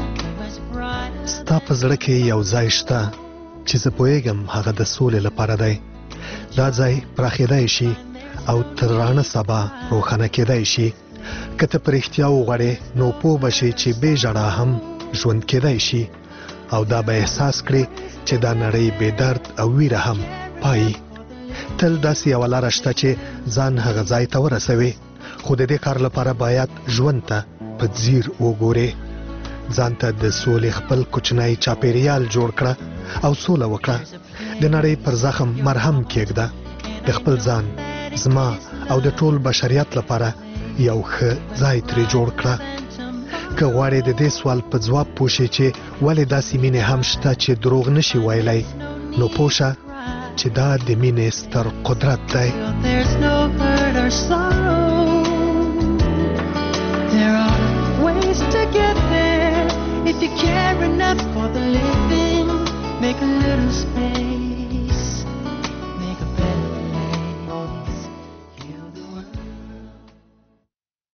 په زړه کې یو ځای شته چې زه پوهیږم هغه د سولې لپاره دی. دا ځای پراخېدای شي او تر رانه سبا روښانه کېدای شي. که ته په رښتیا وغواړې نو پوه به شې چې بې ژړا هم ژوند کېدای شي او دا به احساس کړې چې دا نړۍ بې درد او ویره هم پایي. تل داسې یوه لاره شته چې ځان هغه ځای ته ورسوي، خو د دې کار لپاره باید ژوند ته په ځیر وګورې. ځان ته د سولې خپل کوچنی چاپېریال جوړ کړه او سوله وکړه. د نړۍ پر زخم مرهم کېږده. د خپل ځان، زما او د ټول بشریت لپاره یو ښه ځای ترې جوړ کړه. که غواړې د دې سوال په ځواب پوه شې چې ولې داسې مینې هم شته چې دروغ نشي ویلی، نو پوه شه چې دا د مینې ستر قدرت دی. There are ways to get there if you care enough for the living. Make a little space.